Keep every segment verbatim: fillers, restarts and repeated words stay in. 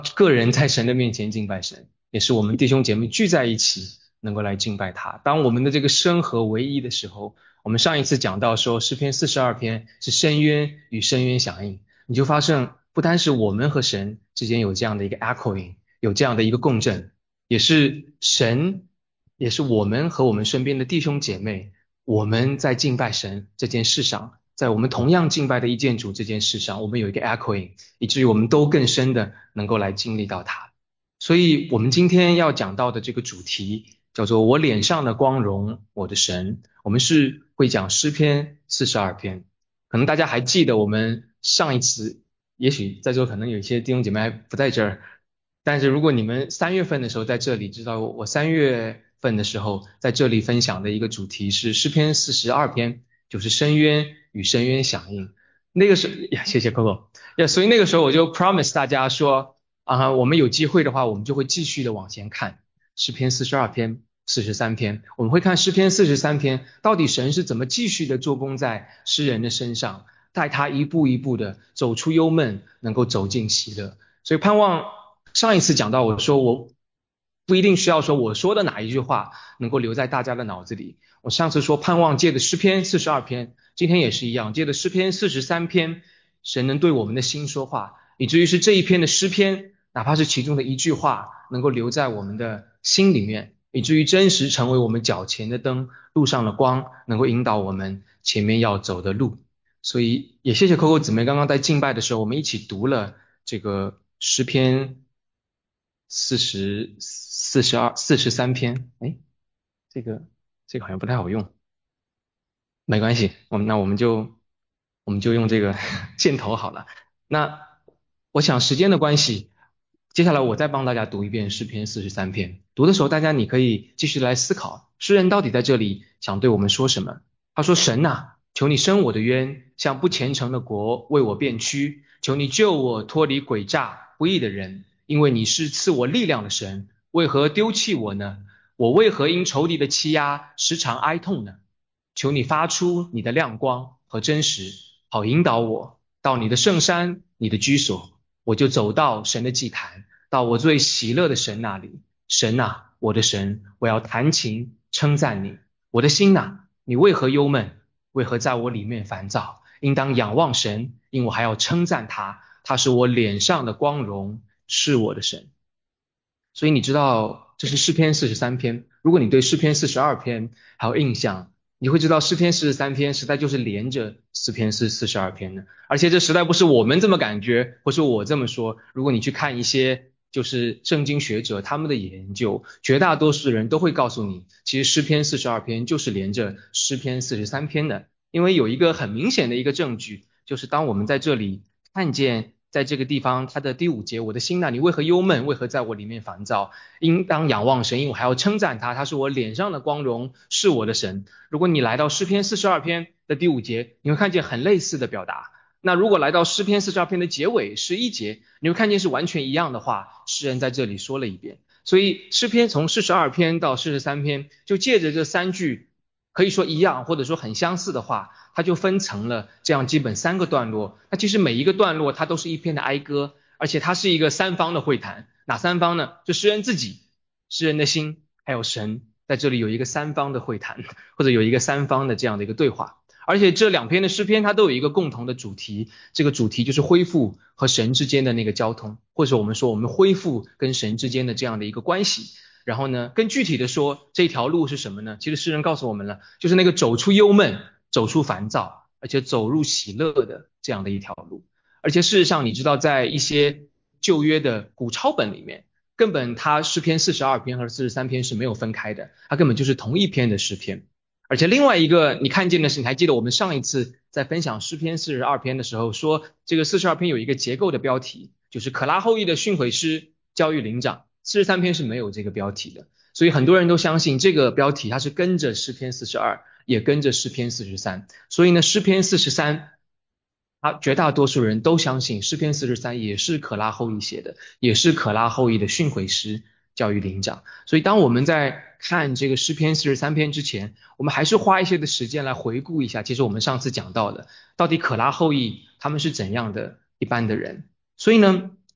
个人在神的面前敬拜神，也是我们弟兄姐妹聚在一起能够来敬拜他。当我们的这个生合为一的时候，我们上一次讲到说诗篇四十二篇是深渊与深渊响应，你就发现不单是我们和神之间有这样的一个 echoing，有这样的一个共振，也是神，也是我们和我们身边的弟兄姐妹，我们在敬拜神这件事上，在我们同样敬拜的一件主这件事上，我们有一个 echoing，以至于我们都更深的能够来经历到它。所以，我们今天要讲到的这个主题叫做"我脸上的光荣，我的神"。我们是会讲诗篇四十二篇。可能大家还记得我们上一次，也许在座可能有一些弟兄姐妹还不在这儿，但是如果你们三月份的时候在这里，知道我三月份的时候在这里分享的一个主题是诗篇四十二篇，就是深渊与深渊响应。那个时候，呀，谢谢 Coco。呀，所以那个时候我就 promise 大家说，啊，我们有机会的话，我们就会继续的往前看诗篇四十二篇、四十三篇，我们会看诗篇四十三篇，到底神是怎么继续的做工在诗人的身上，带他一步一步的走出忧闷，能够走进喜乐。所以盼望上一次讲到，我说我不一定需要说我说的哪一句话能够留在大家的脑子里。我上次说盼望借的诗篇四十二篇，今天也是一样，借的诗篇四十三篇，神能对我们的心说话，以至于是这一篇的诗篇，哪怕是其中的一句话，能够留在我们的心里面，以至于真实成为我们脚前的灯，路上的光，能够引导我们前面要走的路。所以也谢谢 Coco 姊妹刚刚在敬拜的时候，我们一起读了这个诗篇四十四十二四十三篇。哎，这个这个好像不太好用，没关系，我们那我们就我们就用这个箭头好了。那我想时间的关系，接下来我再帮大家读一遍诗篇四十三篇。读的时候，大家你可以继续来思考，诗人到底在这里想对我们说什么？他说：神呐，求你伸我的冤，向不虔诚的国为我辩屈，求你救我脱离诡诈不义的人，因为你是赐我力量的神，为何丢弃我呢？我为何因仇敌的欺压时常哀痛呢？求你发出你的亮光和真实，好引导我到你的圣山，你的居所，我就走到神的祭坛，到我最喜乐的神那里。神啊，我的神，我要弹琴称赞你。我的心呐，你为何忧闷？为何在我里面烦躁？应当仰望神，因我还要称赞他，他是我脸上的光荣，是我的神。所以你知道这是诗篇四十三篇。如果你对诗篇四十二篇还有印象，你会知道诗篇四十三篇实在就是连着诗篇是四十二篇的，而且这实在不是我们这么感觉，或是我这么说。如果你去看一些就是圣经学者他们的研究，绝大多数人都会告诉你，其实诗篇四十二篇就是连着诗篇四十三篇的。因为有一个很明显的一个证据，就是当我们在这里看见在这个地方，它的第五节，我的心呐，你为何忧闷？为何在我里面烦躁？应当仰望神，因为我还要称赞他，他是我脸上的光荣，是我的神。如果你来到诗篇四十二篇的第五节，你会看见很类似的表达。那如果来到诗篇四十二篇的结尾十一节，你会看见是完全一样的话，诗人在这里说了一遍。所以诗篇从四十二篇到四十三篇，就借着这三句可以说一样或者说很相似的话，它就分成了这样基本三个段落。那其实每一个段落它都是一篇的哀歌，而且它是一个三方的会谈。哪三方呢？就诗人自己、诗人的心，还有神，在这里有一个三方的会谈，或者有一个三方的这样的一个对话。而且这两篇的诗篇它都有一个共同的主题，这个主题就是恢复和神之间的那个交通，或者我们说我们恢复跟神之间的这样的一个关系。然后呢，更具体的说，这条路是什么呢？其实诗人告诉我们了，就是那个走出忧闷、走出烦躁，而且走入喜乐的这样的一条路。而且事实上，你知道，在一些旧约的古抄本里面，根本它诗篇四十二篇和四十三篇是没有分开的，它根本就是同一篇的诗篇。而且另外一个你看见的是，你还记得我们上一次在分享诗篇四十二篇的时候，说这个四十二篇有一个结构的标题，就是可拉后裔的训诲师教育灵长。四十三篇是没有这个标题的，所以很多人都相信这个标题它是跟着诗篇四十二，也跟着诗篇四十三。所以呢，诗篇四十三，他绝大多数人都相信诗篇四十三也是可拉后裔写的，也是可拉后裔的训诲师教育灵长。所以当我们在看这个诗篇四十三篇之前，我们还是花一些的时间来回顾一下，其实我们上次讲到的，到底可拉后裔他们是怎样的一般的人。所以呢，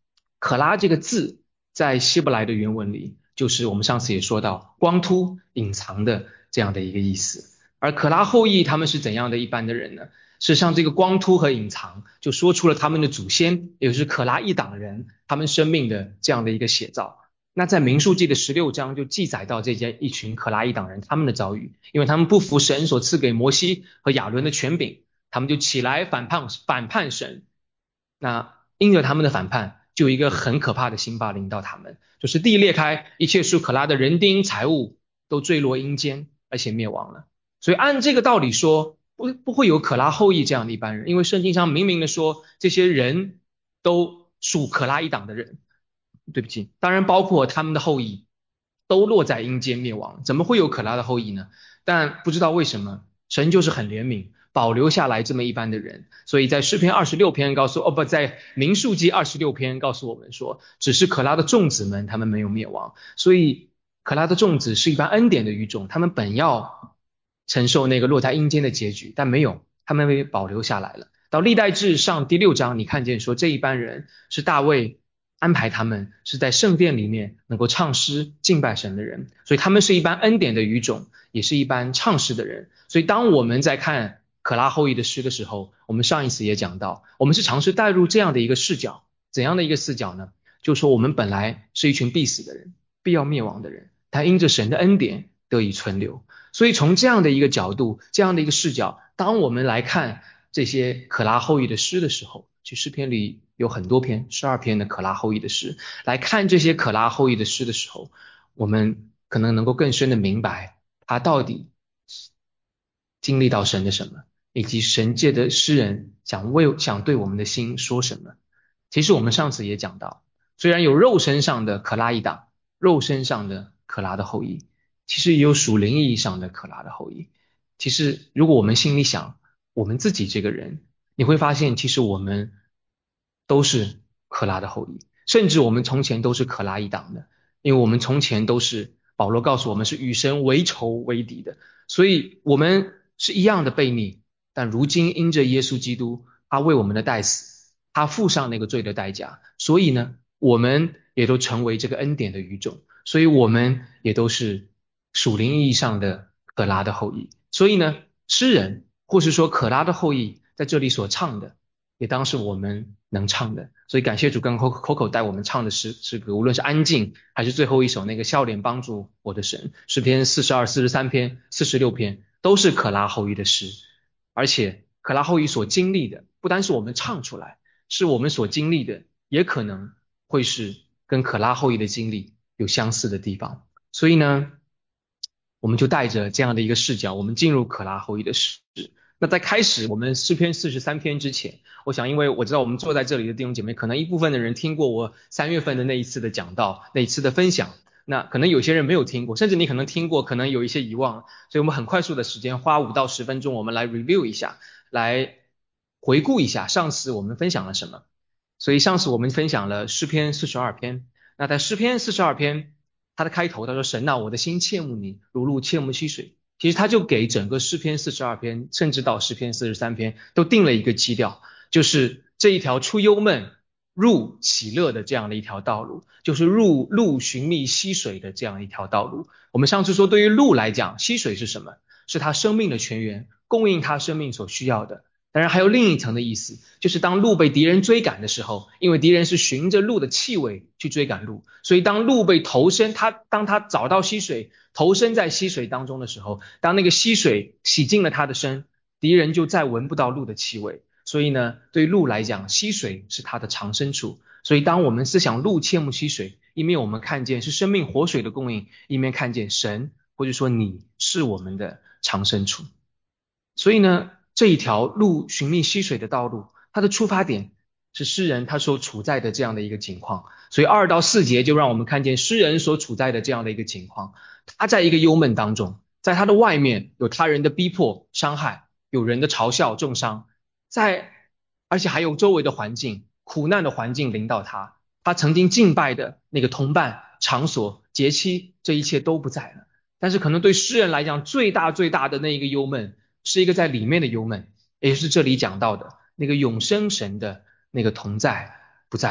可拉这个字在希伯来的原文里，就是我们上次也说到光秃隐藏的这样的一个意思。而可拉后裔他们是怎样的一般的人呢？事实上，这个光秃和隐藏就说出了他们的祖先，也就是可拉一党人他们生命的这样的一个写照。那在民数记的十六章就记载到这些一群可拉一党人他们的遭遇，因为他们不服神所赐给摩西和亚伦的权柄，他们就起来反叛反叛神。那因着他们的反叛，就有一个很可怕的刑罚临到他们，就是地裂开，一切属可拉的人丁财物都坠落阴间，而且灭亡了。所以按这个道理说，不不会有可拉后裔这样的一般人，因为圣经上明明的说，这些人都属可拉一党的人。对不起，当然包括他们的后裔都落在阴间灭亡，怎么会有可拉的后裔呢？但不知道为什么，神就是很怜悯，保留下来这么一般的人。所以在诗篇二十六篇告诉，哦不，在民数记二十六篇告诉我们说，只是可拉的众子们他们没有灭亡。所以可拉的众子是一般恩典的语种，他们本要承受那个落在阴间的结局，但没有，他们被保留下来了。到历代志上第六章，你看见说这一班人是大卫安排他们是在圣殿里面能够唱诗敬拜神的人，所以他们是一般恩典的语种，也是一般唱诗的人。所以当我们在看可拉后裔的诗的时候，我们上一次也讲到，我们是尝试带入这样的一个视角。怎样的一个视角呢？就是说我们本来是一群必死的人，必要灭亡的人，但因着神的恩典得以存留。所以从这样的一个角度，这样的一个视角，当我们来看这些可拉后裔的诗的时候，其实诗篇里有很多篇，十二篇的可拉后裔的诗，来看这些可拉后裔的诗的时候，我们可能能够更深的明白他到底经历到神的什么，以及神界的诗人想为想对我们的心说什么。其实我们上次也讲到，虽然有肉身上的可拉一党，肉身上的可拉的后裔，其实也有属灵意义上的可拉的后裔。其实如果我们心里想我们自己这个人，你会发现其实我们都是可拉的后裔，甚至我们从前都是可拉一党的，因为我们从前都是保罗告诉我们是与神为仇为敌的，所以我们是一样的悖逆，但如今因着耶稣基督他为我们的代死，他付上那个罪的代价，所以呢我们也都成为这个恩典的语种，所以我们也都是属灵意义上的可拉的后裔。所以呢诗人或是说可拉的后裔在这里所唱的也当是我们能唱的。所以感谢主跟 Coco Coco 带我们唱的诗诗歌，无论是安静还是最后一首那个笑脸帮助我的神，诗篇四十二、四十三篇、四十六篇都是可拉后裔的诗。而且可拉后裔所经历的不单是我们唱出来，是我们所经历的也可能会是跟可拉后裔的经历有相似的地方。所以呢我们就带着这样的一个视角，我们进入可拉后裔的诗。那在开始我们诗篇四十三篇之前，我想因为我知道我们坐在这里的弟兄姐妹，可能一部分的人听过我三月份的那一次的讲道，那一次的分享，那可能有些人没有听过，甚至你可能听过，可能有一些遗忘，所以我们很快速的时间，花五到十分钟，我们来 review 一下，来回顾一下上次我们分享了什么。所以上次我们分享了诗篇四十二篇，那在诗篇四十二篇它的开头他说神啊，我的心切慕你如鹿切慕溪水，其实他就给整个诗篇四十二篇甚至到诗篇四十三篇都定了一个基调，就是这一条出忧闷入喜乐的这样的一条道路，就是入鹿寻觅溪水的这样一条道路。我们上次说对于鹿来讲，溪水是什么？是它生命的泉源，供应它生命所需要的。当然还有另一层的意思，就是当鹿被敌人追赶的时候，因为敌人是循着鹿的气味去追赶鹿，所以当鹿被投身，它当它找到溪水，投身在溪水当中的时候，当那个溪水洗净了它的身，敌人就再闻不到鹿的气味。所以呢，对鹿来讲，溪水是它的藏身处。所以当我们思想鹿切慕溪水，一面我们看见是生命活水的供应，一面看见神或者说你是我们的藏身处。所以呢，这一条路寻觅溪水的道路，它的出发点是诗人他所处在的这样的一个情况。所以二到四节就让我们看见诗人所处在的这样的一个情况。他在一个忧闷当中，在他的外面有他人的逼迫伤害，有人的嘲笑重伤，在而且还有周围的环境苦难的环境临到他，他曾经敬拜的那个同伴场所节期这一切都不在了。但是可能对诗人来讲最大最大的那一个忧闷是一个在里面的忧闷，也就是这里讲到的那个永生神的那个同在不在了。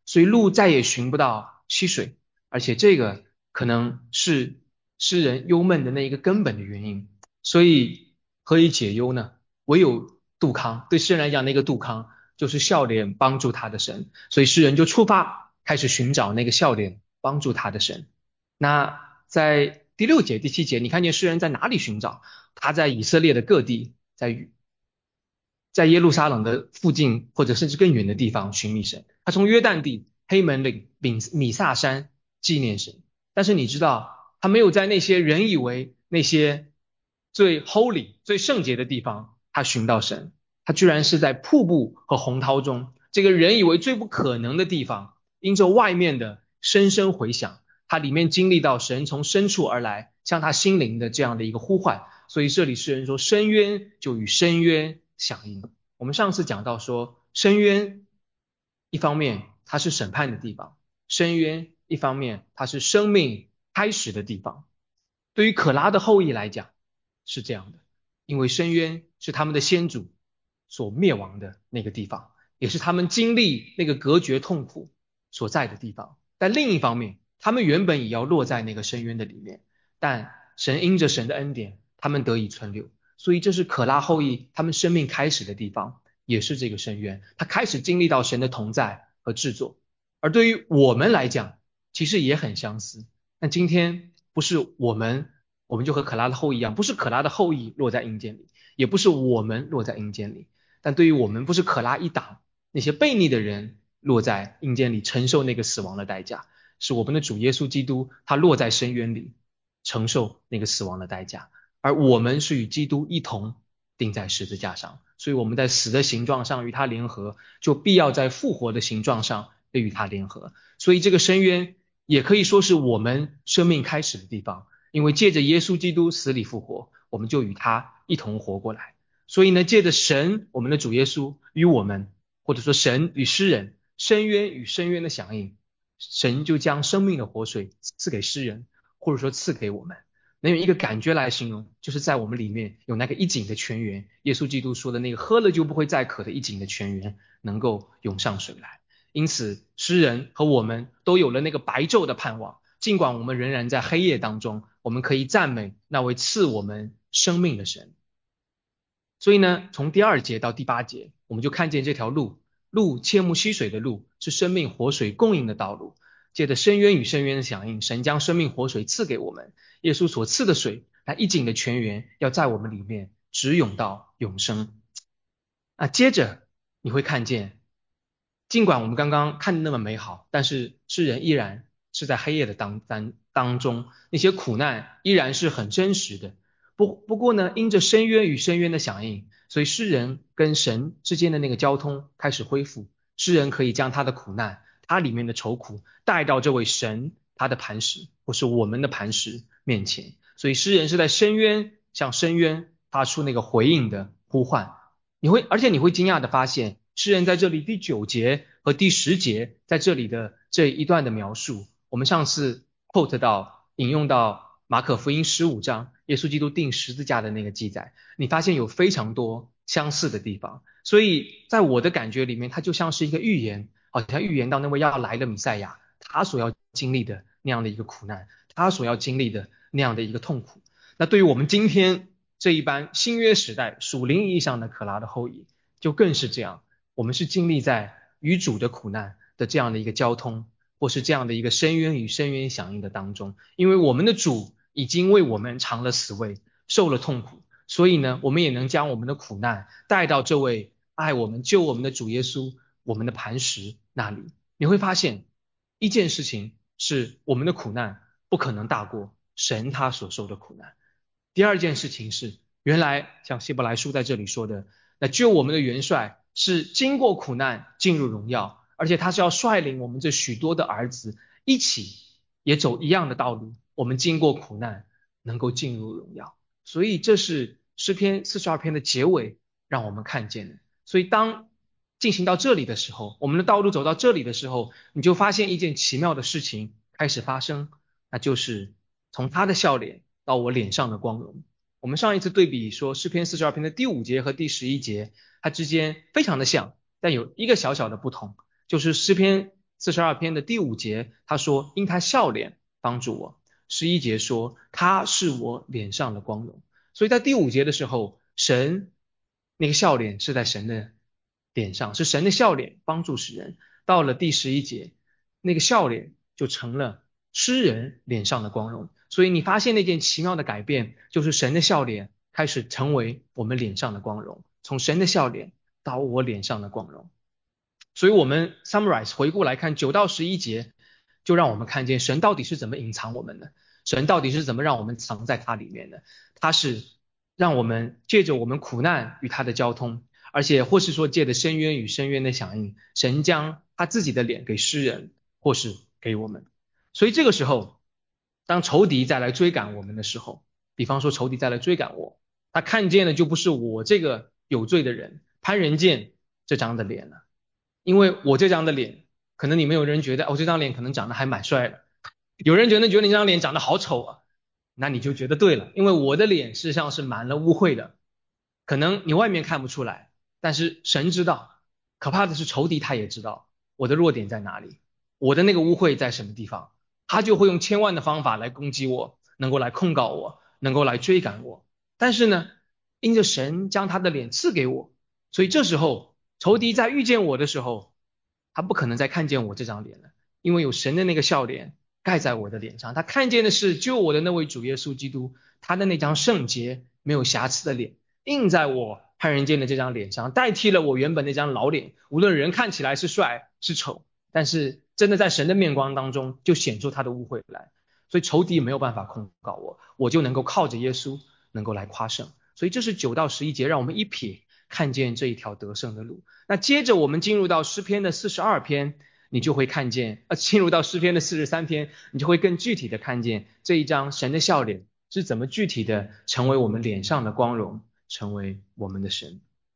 所以鹿再也寻不到溪水，而且这个可能是诗人忧闷的那一个根本的原因。所以何以解忧呢？唯有杜康，对诗人来讲，那个杜康就是笑脸帮助他的神，所以诗人就出发开始寻找那个笑脸帮助他的神。那在第六节、第七节，你看见诗人在哪里寻找？他在以色列的各地，在在耶路撒冷的附近，或者甚至更远的地方寻觅神。他从约旦地、黑门岭、米米萨山纪念神。但是你知道，他没有在那些人以为那些最 holy、最圣洁的地方，他寻到神。他居然是在瀑布和洪涛中，这个人以为最不可能的地方，因着外面的深深回响，他里面经历到神从深处而来，向他心灵的这样的一个呼唤。所以这里诗人说，深渊就与深渊响应。我们上次讲到说，深渊一方面它是审判的地方，深渊一方面它是生命开始的地方。对于可拉的后裔来讲是这样的，因为深渊是他们的先祖所灭亡的那个地方，也是他们经历那个隔绝痛苦所在的地方。但另一方面，他们原本也要落在那个深渊的里面，但神因着神的恩典，他们得以存留。所以这是可拉后裔他们生命开始的地方，也是这个深渊。他开始经历到神的同在和制作。而对于我们来讲，其实也很相似。但今天不是我们，我们就和可拉的后裔一样，不是可拉的后裔落在阴间里，也不是我们落在阴间里。但对于我们，不是可拉一党那些悖逆的人落在阴间里承受那个死亡的代价，是我们的主耶稣基督他落在深渊里承受那个死亡的代价。而我们是与基督一同钉在十字架上，所以我们在死的形状上与他联合，就必要在复活的形状上被与他联合。所以这个深渊也可以说是我们生命开始的地方，因为借着耶稣基督死里复活，我们就与他一同活过来。所以呢，借着神，我们的主耶稣与我们，或者说神与诗人，深渊与深渊的响应，神就将生命的活水赐给诗人，或者说赐给我们。能用一个感觉来形容，就是在我们里面有那个一井的泉源，耶稣基督说的那个喝了就不会再渴的一井的泉源，能够涌上水来。因此，诗人和我们都有了那个白昼的盼望，尽管我们仍然在黑夜当中，我们可以赞美那位赐我们生命的神。所以呢，从第二节到第八节，我们就看见这条路，路切慕溪水的路，是生命活水供应的道路。借着深渊与深渊的响应，神将生命活水赐给我们。耶稣所赐的水，那一井的泉源，要在我们里面直涌到永生。啊，接着你会看见，尽管我们刚刚看的那么美好，但是世人依然是在黑夜的当当当中，那些苦难依然是很真实的。不不过呢，因着深渊与深渊的响应，所以诗人跟神之间的那个交通开始恢复。诗人可以将他的苦难，他里面的愁苦带到这位神他的磐石，或是我们的磐石面前。所以诗人是在深渊向深渊发出那个回应的呼唤。你会，而且你会惊讶的发现，诗人在这里第九节和第十节在这里的这一段的描述，我们上次 quote 到引用到马可福音十五章耶稣基督钉十字架的那个记载，你发现有非常多相似的地方。所以在我的感觉里面，它就像是一个预言，好像预言到那位要来的弥赛亚，他所要经历的那样的一个苦难，他所要经历的那样的一个痛苦。那对于我们今天这一般新约时代属灵意义上的可拉的后裔，就更是这样。我们是经历在与主的苦难的这样的一个交通，或是这样的一个深渊与深渊响应的当中，因为我们的主已经为我们尝了死味，受了痛苦，所以呢，我们也能将我们的苦难带到这位爱我们、救我们的主耶稣，我们的磐石那里。你会发现一件事情是，我们的苦难不可能大过神他所受的苦难。第二件事情是，原来像希伯来书在这里说的，那救我们的元帅是经过苦难进入荣耀，而且他是要率领我们这许多的儿子一起也走一样的道路，我们经过苦难能够进入荣耀。所以这是诗篇四十二篇的结尾让我们看见的。所以当进行到这里的时候，我们的道路走到这里的时候，你就发现一件奇妙的事情开始发生，那就是从他的笑脸到我脸上的光荣。我们上一次对比说诗篇四十二篇的第五节和第十一节，它之间非常的像，但有一个小小的不同，就是诗篇四十二篇的第五节，他说因他笑脸帮助我。十一节说他是我脸上的光荣。所以在第五节的时候，神那个笑脸是在神的脸上，是神的笑脸帮助诗人。到了第十一节，那个笑脸就成了诗人脸上的光荣。所以你发现那件奇妙的改变，就是神的笑脸开始成为我们脸上的光荣，从神的笑脸到我脸上的光荣。所以我们 summarize 回顾来看九到十一节，就让我们看见神到底是怎么隐藏我们的，神到底是怎么让我们藏在他里面的。他是让我们借着我们苦难与他的交通，而且或是说借着深渊与深渊的响应，神将他自己的脸给诗人，或是给我们。所以这个时候，当仇敌再来追赶我们的时候，比方说仇敌再来追赶我，他看见的就不是我这个有罪的人潘仁健这张的脸了。因为我这张的脸，可能你们有人觉得哦，这张脸可能长得还蛮帅的，有人觉得觉得你这张脸长得好丑啊，那你就觉得对了，因为我的脸事实上是满了污秽的，可能你外面看不出来，但是神知道。可怕的是仇敌他也知道我的弱点在哪里，我的那个污秽在什么地方，他就会用千万的方法来攻击我，能够来控告我，能够来追赶我。但是呢，因着神将他的脸赐给我，所以这时候仇敌在遇见我的时候，他不可能再看见我这张脸了，因为有神的那个笑脸盖在我的脸上，他看见的是救我的那位主耶稣基督，他的那张圣洁没有瑕疵的脸印在我潘仁健的这张脸上，代替了我原本那张老脸。无论人看起来是帅是丑，但是真的在神的面光当中就显出他的污秽来，所以仇敌没有办法控告我，我就能够靠着耶稣能够来夸胜。所以这是九到十一节让我们一瞥看见这一条得胜的路。那接着我们进入到诗篇的四十二篇，你就会看见呃，进入到诗篇的四十三篇，你就会更具体的看见这一张神的笑脸是怎么具体的成为我们脸上的光荣，成为我们的神。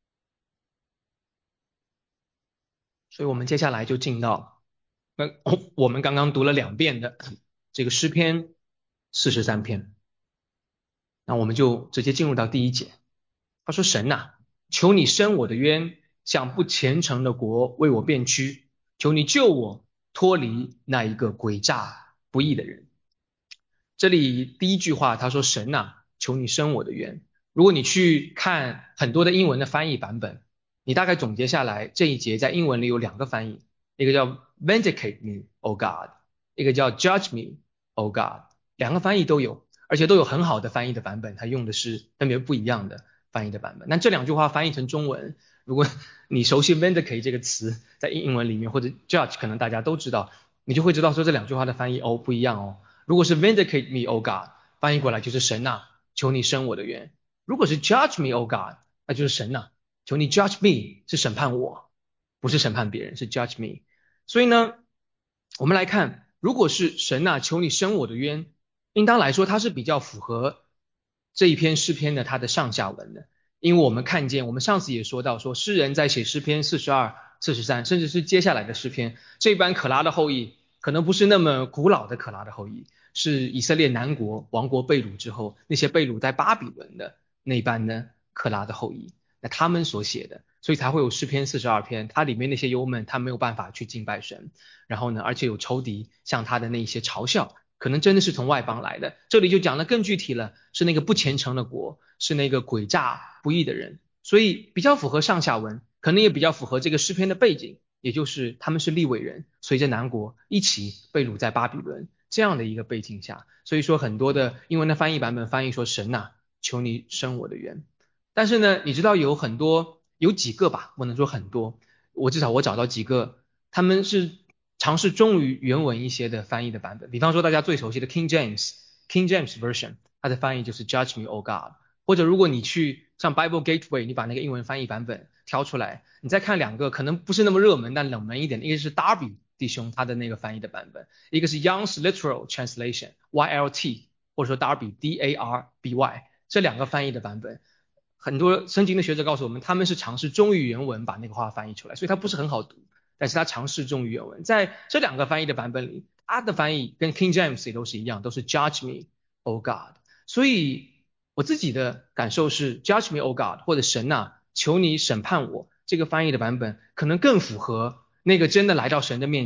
所以我们接下来就进到那我们刚刚读了两遍的这个诗篇四十三篇，那我们就直接进入到第一节。他说神啊，求你伸我的冤，向不虔诚的国为我辩屈，求你救我脱离那一个诡诈不义的人。这里第一句话他说神啊，求你伸我的冤。如果你去看很多的英文的翻译版本，你大概总结下来这一节在英文里有两个翻译，一个叫 Vindicate me, O God， 一个叫 Judge me, O God， 两个翻译都有，而且都有很好的翻译的版本，它用的是分别不一样的翻译的版本。那这两句话翻译成中文，如果你熟悉 Vindicate 这个词在英文里面，或者 Judge 可能大家都知道，你就会知道说这两句话的翻译哦不一样哦。如果是 Vindicate me, O God， 翻译过来就是神啊，求你伸我的冤。如果是 Judge me, O God， 那就是神啊，求你 Judge me， 是审判我，不是审判别人，是 Judge me。所以呢，我们来看，如果是神啊，求你伸我的冤，应当来说它是比较符合这一篇诗篇的它的上下文的。因为我们看见，我们上次也说到说，诗人在写诗篇四十二、四十三，甚至是接下来的诗篇，这班可拉的后裔可能不是那么古老的可拉的后裔，是以色列南国王国被掳之后，那些被掳在巴比伦的那班呢可拉的后裔，那他们所写的，所以才会有诗篇四十二篇，它里面那些忧闷他没有办法去敬拜神，然后呢，而且有仇敌向他的那一些嘲笑，可能真的是从外邦来的。这里就讲得更具体了，是那个不虔诚的国，是那个诡诈不义的人，所以比较符合上下文，可能也比较符合这个诗篇的背景，也就是他们是利未人，随着南国一起被掳在巴比伦这样的一个背景下，所以说很多的英文的翻译版本翻译说神呐、啊，求你伸我的冤。但是呢，你知道有很多有几个吧，不能说很多，我至少我找到几个，他们是尝试忠于原文一些的翻译的版本。比方说大家最熟悉的 King James King James Version， 它的翻译就是 Judge me, O God。或者如果你去像 Bible Gateway， 你把那个英文翻译版本挑出来，你再看两个可能不是那么热门但冷门一点的，一个是 Darby 弟兄他的那个翻译的版本，一个是 Young's Literal Translation Y L T， 或者说 Darby D A R B Y， 这两个翻译的版本，很多圣经的学者告诉我们，他们是尝试忠于原文把那个话翻译出来，所以它不是很好读，但是他尝试忠于原文。在这两个翻译的版本里，他的翻译跟 King James 也都是一样，都是 Judge me, O God。所以我自己的感受是 Judge me, O God， 或者神啊，求你审判我，这个翻译的版本可能更符合那个真的来到神的面前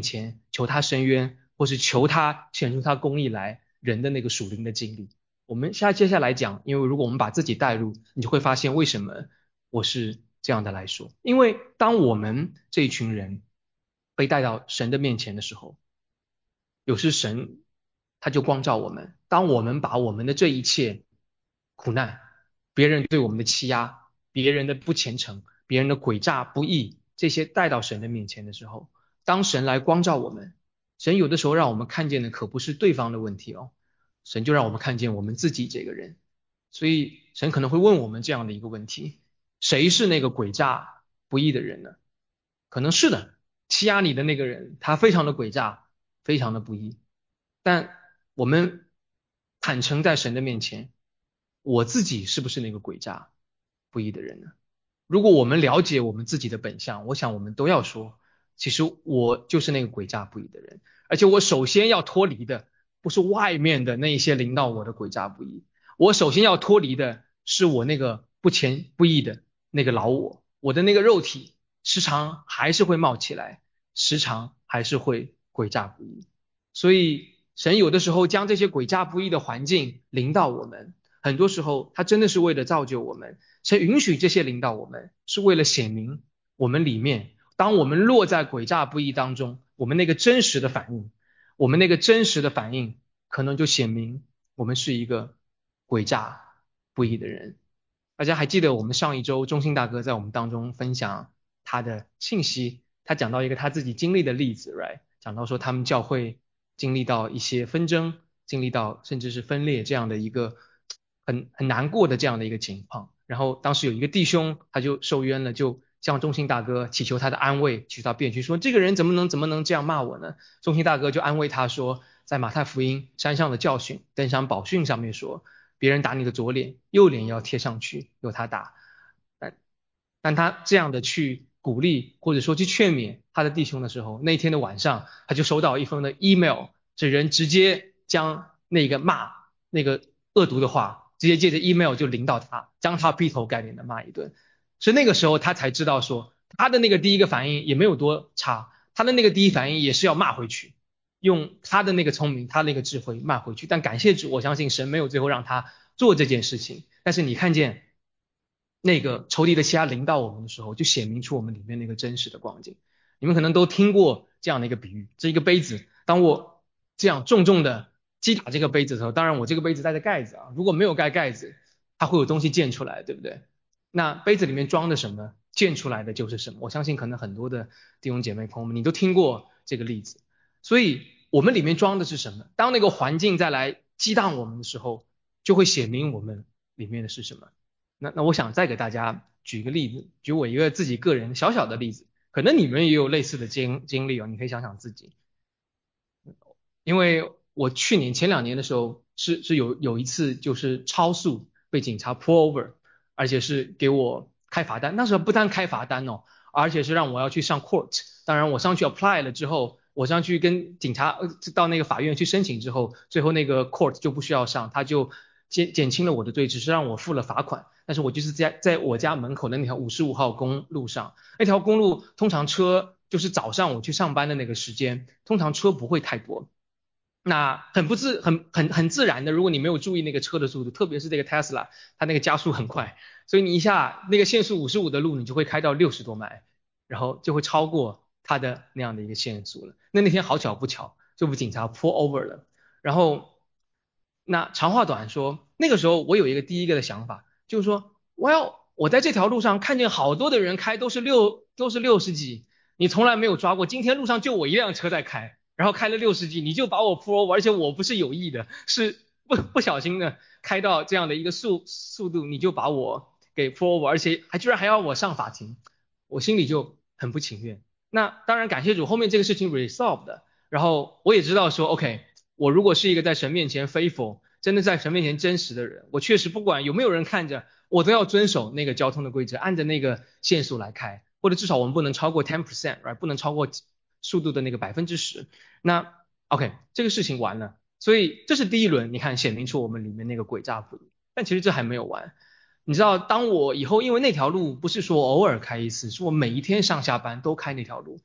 求他伸冤，或是求他显出他公义来人的那个属灵的经历。我们下接下来讲，因为如果我们把自己带入，你就会发现为什么我是这样的来说。因为当我们这一群人被带到神的面前的时候，有时神他就光照我们。当我们把我们的这一切苦难、别人对我们的欺压、别人的不虔诚、别人的诡诈不义这些带到神的面前的时候，当神来光照我们，神有的时候让我们看见的可不是对方的问题哦，神就让我们看见我们自己这个人。所以神可能会问我们这样的一个问题：谁是那个诡诈不义的人呢？可能是的，欺压你的那个人，他非常的诡诈，非常的不义。但我们坦诚在神的面前，我自己是不是那个诡诈不义的人呢？如果我们了解我们自己的本相，我想我们都要说，其实我就是那个诡诈不义的人，而且我首先要脱离的不是外面的那一些领导我的诡诈不义，我首先要脱离的是我那个不虔不义的那个老我，我的那个肉体时常还是会冒起来，时常还是会诡诈不义。所以神有的时候将这些诡诈不义的环境临到我们，很多时候他真的是为了造就我们。神允许这些临到我们，是为了显明我们里面，当我们落在诡诈不义当中，我们那个真实的反应，我们那个真实的反应，可能就显明我们是一个诡诈不义的人。大家还记得我们上一周中信大哥在我们当中分享他的信息，他讲到一个他自己经历的例子 ，right？ 讲到说他们教会经历到一些纷争，经历到甚至是分裂这样的一个很很难过的这样的一个情况。然后当时有一个弟兄他就受冤了，就向中信大哥祈求他的安慰，祈求他辩屈，说这个人怎么能怎么能这样骂我呢？中信大哥就安慰他说，在马太福音山上的教训登山宝训上面说，别人打你的左脸，右脸要贴上去，由他打。但但他这样的去鼓励或者说去劝勉他的弟兄的时候，那一天的晚上他就收到一封的 email， 这人直接将那个骂那个恶毒的话，直接借着 email 就领到他，将他劈头盖脸的骂一顿。所以那个时候他才知道说，他的那个第一个反应也没有多差，他的那个第一反应也是要骂回去，用他的那个聪明，他那个智慧骂回去。但感谢主，我相信神没有最后让他做这件事情。但是你看见那个仇敌的欺压临到我们的时候，就显明出我们里面那个真实的光景。你们可能都听过这样的一个比喻，这一个杯子，当我这样重重的击打这个杯子的时候，当然我这个杯子带着盖子啊，如果没有盖盖子，它会有东西溅出来，对不对？那杯子里面装的什么，溅出来的就是什么。我相信可能很多的弟兄姐妹朋友们，你都听过这个例子。所以我们里面装的是什么？当那个环境再来激荡我们的时候，就会显明我们里面的是什么。那那我想再给大家举一个例子，举我一个自己个人小小的例子，可能你们也有类似的经经历哦，你可以想想自己。因为我去年前两年的时候是是有有一次就是超速被警察 pull over，而且是给我开罚单。那时候不单开罚单哦，而且是让我要去上 court。当然我上去 apply 了之后，我上去跟警察呃到那个法院去申请之后，最后那个 court 就不需要上，他就减减轻了我的罪，只是让我付了罚款。但是我就是在在我家门口的那条五十五号公路上，那条公路通常车就是早上我去上班的那个时间，通常车不会太多。那很不自很很很自然的，如果你没有注意那个车的速度，特别是这个 Tesla，它那个加速很快，所以你一下那个限速五十五的路，你就会开到六十多迈，然后就会超过它的那样的一个限速了。那那天好巧不巧就被警察 pull over 了。然后那长话短说，那个时候我有一个第一个的想法，就是说我要我在这条路上看见好多的人开都是六都是六十几，你从来没有抓过，今天路上就我一辆车在开。然后开了六十几，你就把我 pull over，而且我不是有意的，是不不小心的开到这样的一个速速度，你就把我给 pull over，而且还居然还要我上法庭，我心里就很不情愿。那当然感谢主，后面这个事情 resolve 的，然后我也知道说 OK，我如果是一个在神面前 faithful，真的在神面前真实的人，我确实不管有没有人看着，我都要遵守那个交通的规则，按着那个限速来开，或者至少我们不能超过 ten percent，right， 不能超过速度的那个百分之十。那 OK， 这个事情完了，所以这是第一轮，你看显明出我们里面那个诡诈不义。但其实这还没有完，你知道，当我以后因为那条路不是说偶尔开一次，是我每一天上下班都开那条路。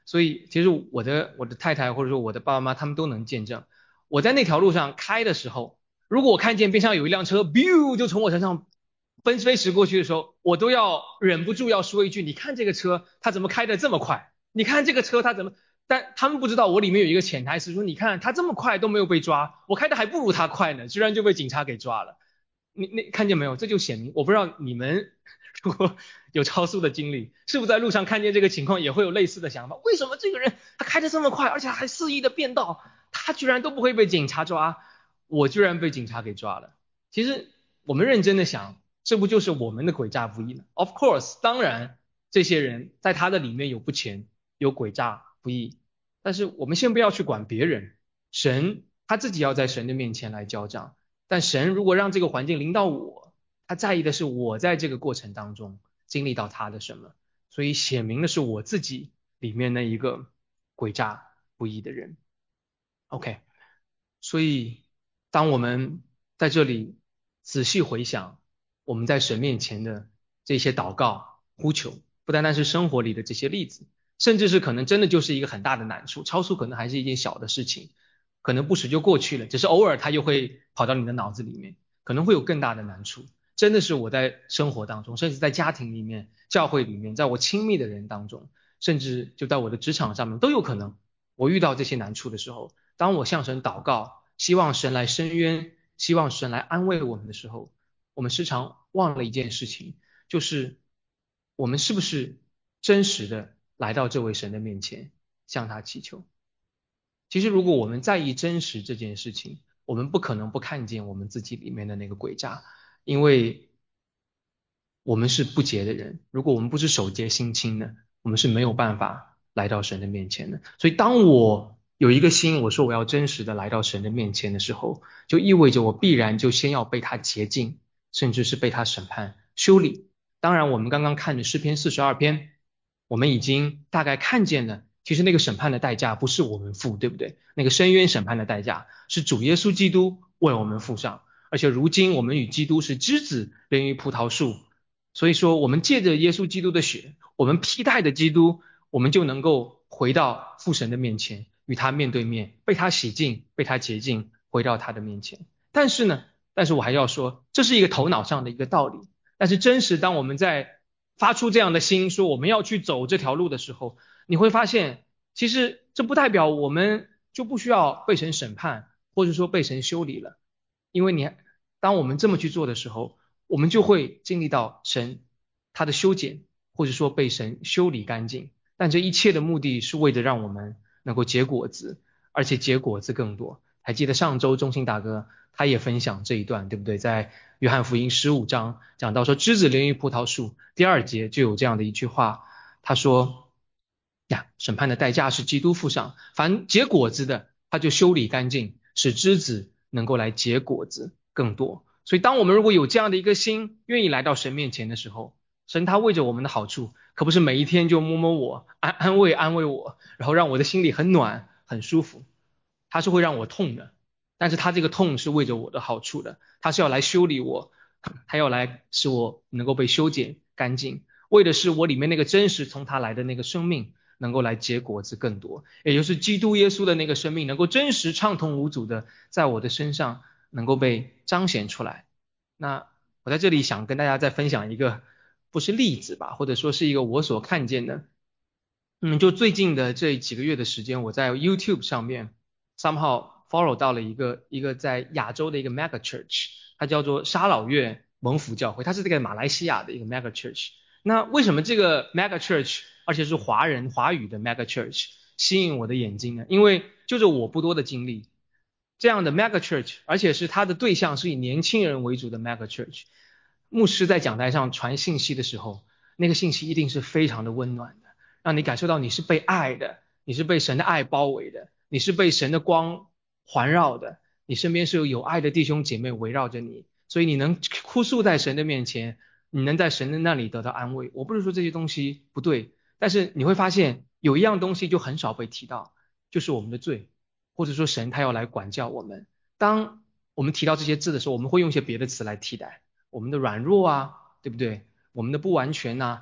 所以其实我的我的太太或者说我的爸爸妈妈他们都能见证，我在那条路上开的时候，如果我看见边上有一辆车，biu 就从我身上奔飞驰过去的时候，我都要忍不住要说一句：你看这个车，它怎么开得这么快？你看这个车，它怎么？但他们不知道我里面有一个潜台词，说你看他这么快都没有被抓，我开的还不如他快呢，居然就被警察给抓了。你你看见没有？这就显明，我不知道你们如果有超速的经历，是不是在路上看见这个情况也会有类似的想法？为什么这个人他开的这么快，而且还肆意的变道，他居然都不会被警察抓，我居然被警察给抓了？其实我们认真的想，这不就是我们的诡诈不义吗？Of course，当然这些人在他的里面有不虔，有诡诈不义，但是我们先不要去管别人，神他自己要在神的面前来交账。但神如果让这个环境临到我，他在意的是我在这个过程当中经历到他的什么，所以显明的是我自己里面那一个诡诈不义的人。OK，所以当我们在这里仔细回想我们在神面前的这些祷告呼求，不单单是生活里的这些例子，甚至是可能真的就是一个很大的难处，超速可能还是一件小的事情，可能不时就过去了，只是偶尔它又会跑到你的脑子里面，可能会有更大的难处。真的是我在生活当中，甚至在家庭里面、教会里面，在我亲密的人当中，甚至就在我的职场上面都有可能，我遇到这些难处的时候，当我向神祷告，希望神来伸冤，希望神来安慰我们的时候，我们时常忘了一件事情，就是我们是不是真实的来到这位神的面前，向他祈求。其实如果我们在意真实这件事情，我们不可能不看见我们自己里面的那个诡诈，因为我们是不洁的人，如果我们不是守洁心清的，我们是没有办法来到神的面前的。所以当我有一个心，我说我要真实的来到神的面前的时候，就意味着我必然就先要被他洁净，甚至是被他审判修理。当然，我们刚刚看的诗篇四十二篇，我们已经大概看见了，其实那个审判的代价不是我们付，对不对？那个深渊审判的代价是主耶稣基督为我们付上，而且如今我们与基督是枝子连于葡萄树。所以说，我们借着耶稣基督的血，我们披戴的基督，我们就能够回到父神的面前，与他面对面，被他洗净，被他洁净，回到他的面前。但是呢，但是我还要说，这是一个头脑上的一个道理。但是真实，当我们在发出这样的心，说我们要去走这条路的时候，你会发现，其实这不代表我们就不需要被神审判，或者说被神修理了，因为你当我们这么去做的时候，我们就会经历到神他的修剪，或者说被神修理干净。但这一切的目的是为了让我们能够结果子，而且结果子更多。还记得上周中信大哥他也分享这一段，对不对？在约翰福音十五章讲到说，枝子连于葡萄树，第二节就有这样的一句话，他说呀，审判的代价是基督付上，凡结果子的，他就修理干净，使枝子能够来结果子更多。所以，当我们如果有这样的一个心，愿意来到神面前的时候，神他为着我们的好处，可不是每一天就摸摸我，安安慰安慰我，然后让我的心里很暖很舒服，他是会让我痛的，但是他这个痛是为着我的好处的，他是要来修理我，他要来使我能够被修剪干净，为的是我里面那个真实从他来的那个生命能够来结果子更多，也就是基督耶稣的那个生命能够真实畅通无阻的在我的身上能够被彰显出来。那我在这里想跟大家再分享一个不是例子吧，或者说是一个我所看见的。嗯，就最近的这几个月的时间，我在 YouTube 上面 somehow follow 到了一个一个在亚洲的一个 mega church，它叫做沙老越蒙福教会，它是这个马来西亚的一个 mega church。那为什么这个 mega church，而且是华人华语的 mega church 吸引我的眼睛呢？因为就是我不多的经历，这样的 mega church，而且是它的对象是以年轻人为主的 mega church，牧师在讲台上传信息的时候，那个信息一定是非常的温暖的。让你感受到你是被爱的，你是被神的爱包围的，你是被神的光环绕的，你身边是有有爱的弟兄姐妹围绕着你，所以你能哭诉在神的面前，你能在神的那里得到安慰。我不是说这些东西不对，但是你会发现有一样东西就很少被提到，就是我们的罪，或者说神他要来管教我们。当我们提到这些字的时候，我们会用一些别的词来替代，我们的软弱啊，对不对？我们的不完全呐、啊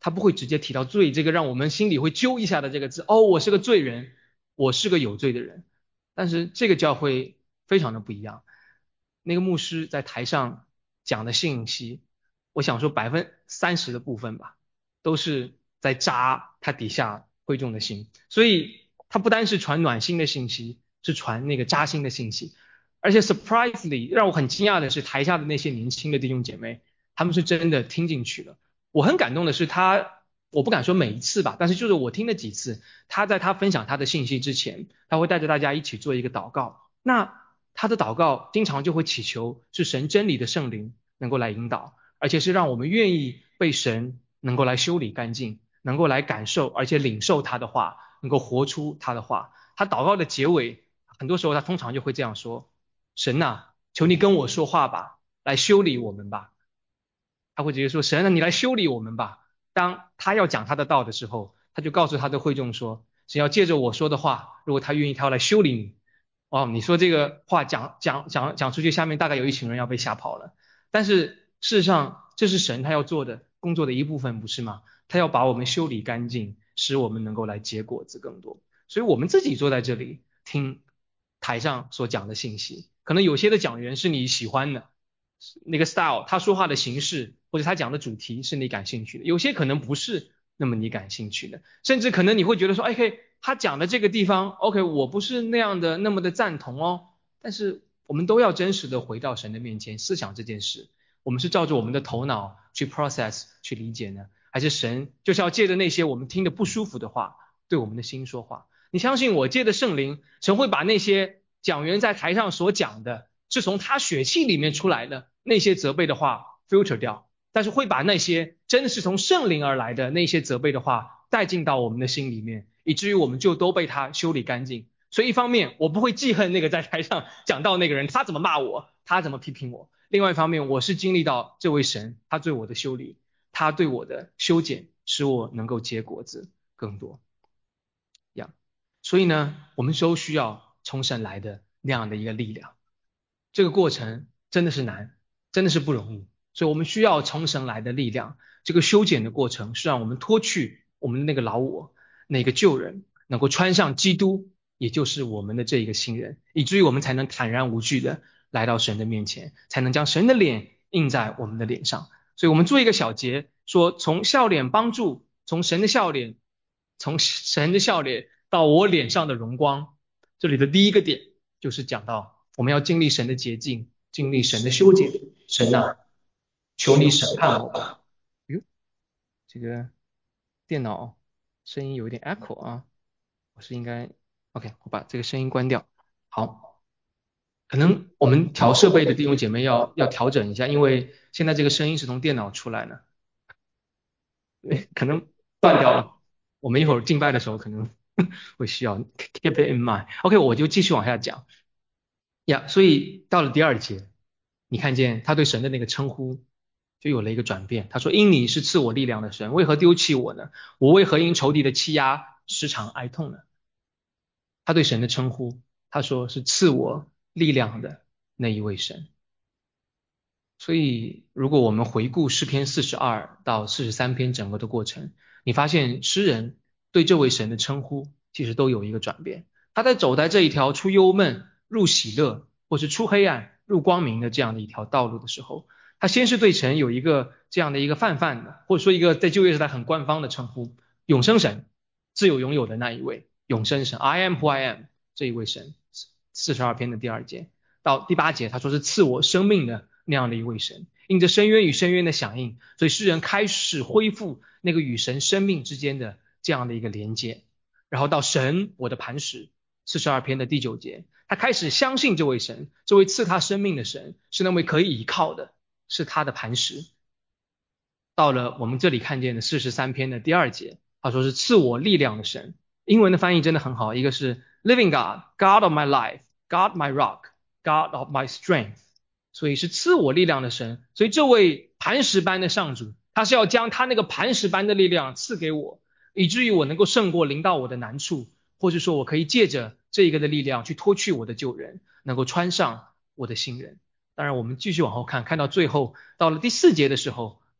他不会直接提到罪这个让我们心里会揪一下的这个字。哦，我是个罪人，我是个有罪的人。但是这个教会非常的不一样。那个牧师在台上讲的信息，我想说百分三十的部分吧，都是在扎他底下会众的心。所以他不单是传暖心的信息，是传那个扎心的信息。而且 surprisingly 让我很惊讶的是，台下的那些年轻的弟兄姐妹，他们是真的听进去了。我很感动的是他，我不敢说每一次吧，但是就是我听了几次，他在他分享他的信息之前，他会带着大家一起做一个祷告。那他的祷告经常就会祈求是神真理的圣灵能够来引导，而且是让我们愿意被神能够来修理干净，能够来感受而且领受他的话，能够活出他的话。他祷告的结尾，很多时候他通常就会这样说：神呐，求你跟我说话吧，来修理我们吧。他会直接说：神啊，你来修理我们吧。当他要讲他的道的时候，他就告诉他的会众说：只要借着我说的话，如果他愿意，他要来修理你。哦，你说这个话讲讲讲讲出去，下面大概有一群人要被吓跑了。但是事实上，这是神他要做的工作的一部分，不是吗？他要把我们修理干净，使我们能够来结果子更多。所以我们自己坐在这里听台上所讲的信息，可能有些的讲员是你喜欢的，那个 style，他说话的形式或者他讲的主题是你感兴趣的，有些可能不是那么你感兴趣的，甚至可能你会觉得说，哎嘿，他讲的这个地方 ，OK， 我不是那样的那么的赞同哦。但是我们都要真实的回到神的面前思想这件事，我们是照着我们的头脑去 process 去理解呢，还是神就是要借着那些我们听得不舒服的话对我们的心说话？你相信我，借着圣灵，神会把那些讲员在台上所讲的是从他血气里面出来的那些责备的话 filter 掉，但是会把那些真的是从圣灵而来的那些责备的话带进到我们的心里面，以至于我们就都被他修理干净。所以一方面我不会记恨那个在台上讲到那个人，他怎么骂我，他怎么批评我；另外一方面，我是经历到这位神他对我的修理，他对我的修剪，使我能够结果子更多。呀，所以呢，我们都需要从神来的那样的一个力量。这个过程真的是难，真的是不容易，所以我们需要从神来的力量。这个修剪的过程是让我们脱去我们的那个老我，那个旧人，能够穿上基督，也就是我们的这一个新人，以至于我们才能坦然无惧的来到神的面前，才能将神的脸印在我们的脸上。所以我们做一个小结，说从笑脸帮助，从神的笑脸，从神的笑脸到我脸上的荣光。这里的第一个点就是讲到我们要经历神的洁净，经历神的修剪。神啊，求你审判我吧。哟，这个电脑声音有一点 echo 啊，我是应该 OK，我把这个声音关掉。好，可能我们调设备的弟兄姐妹要要调整一下，因为现在这个声音是从电脑出来的，可能断掉了。我们一会儿敬拜的时候可能会需要 keep it in mind。OK，我就继续往下讲。呀，所以到了第二节，你看见他对神的那个称呼就有了一个转变。他说：因你是赐我力量的神，为何丢弃我呢？我为何因仇敌的欺压时常哀痛呢？他对神的称呼，他说是赐我力量的那一位神。所以如果我们回顾诗篇四十二到四十三篇整个的过程，你发现诗人对这位神的称呼其实都有一个转变。他在走在这一条出忧闷入喜乐，或是出黑暗入光明的这样的一条道路的时候，他先是对神有一个这样的一个泛泛的，或者说一个在旧约时代很官方的称呼，永生神，自有永有的那一位永生神 I am who I am 这一位神。四十二篇的第二节到第八节，他说是赐我生命的那样的一位神，因着深渊与深渊的响应，所以诗人开始恢复那个与神生命之间的这样的一个连接。然后到神我的磐石，四十二篇的第九节，他开始相信这位神，这位赐他生命的神是那位可以依靠的，是他的磐石。到了我们这里看见的四十三篇的第二节，他说是赐我力量的神。英文的翻译真的很好，一个是 Living God, God of my life, God my rock, God of my strength， 所以是赐我力量的神。所以这位磐石般的上主，他是要将他那个磐石般的力量赐给我，以至于我能够胜过临到我的难处，或者说我可以借着这一个的力量去脱去我的旧人，能够穿上我的新人。当然我们继续往后看，看到最后到了第四节的时候，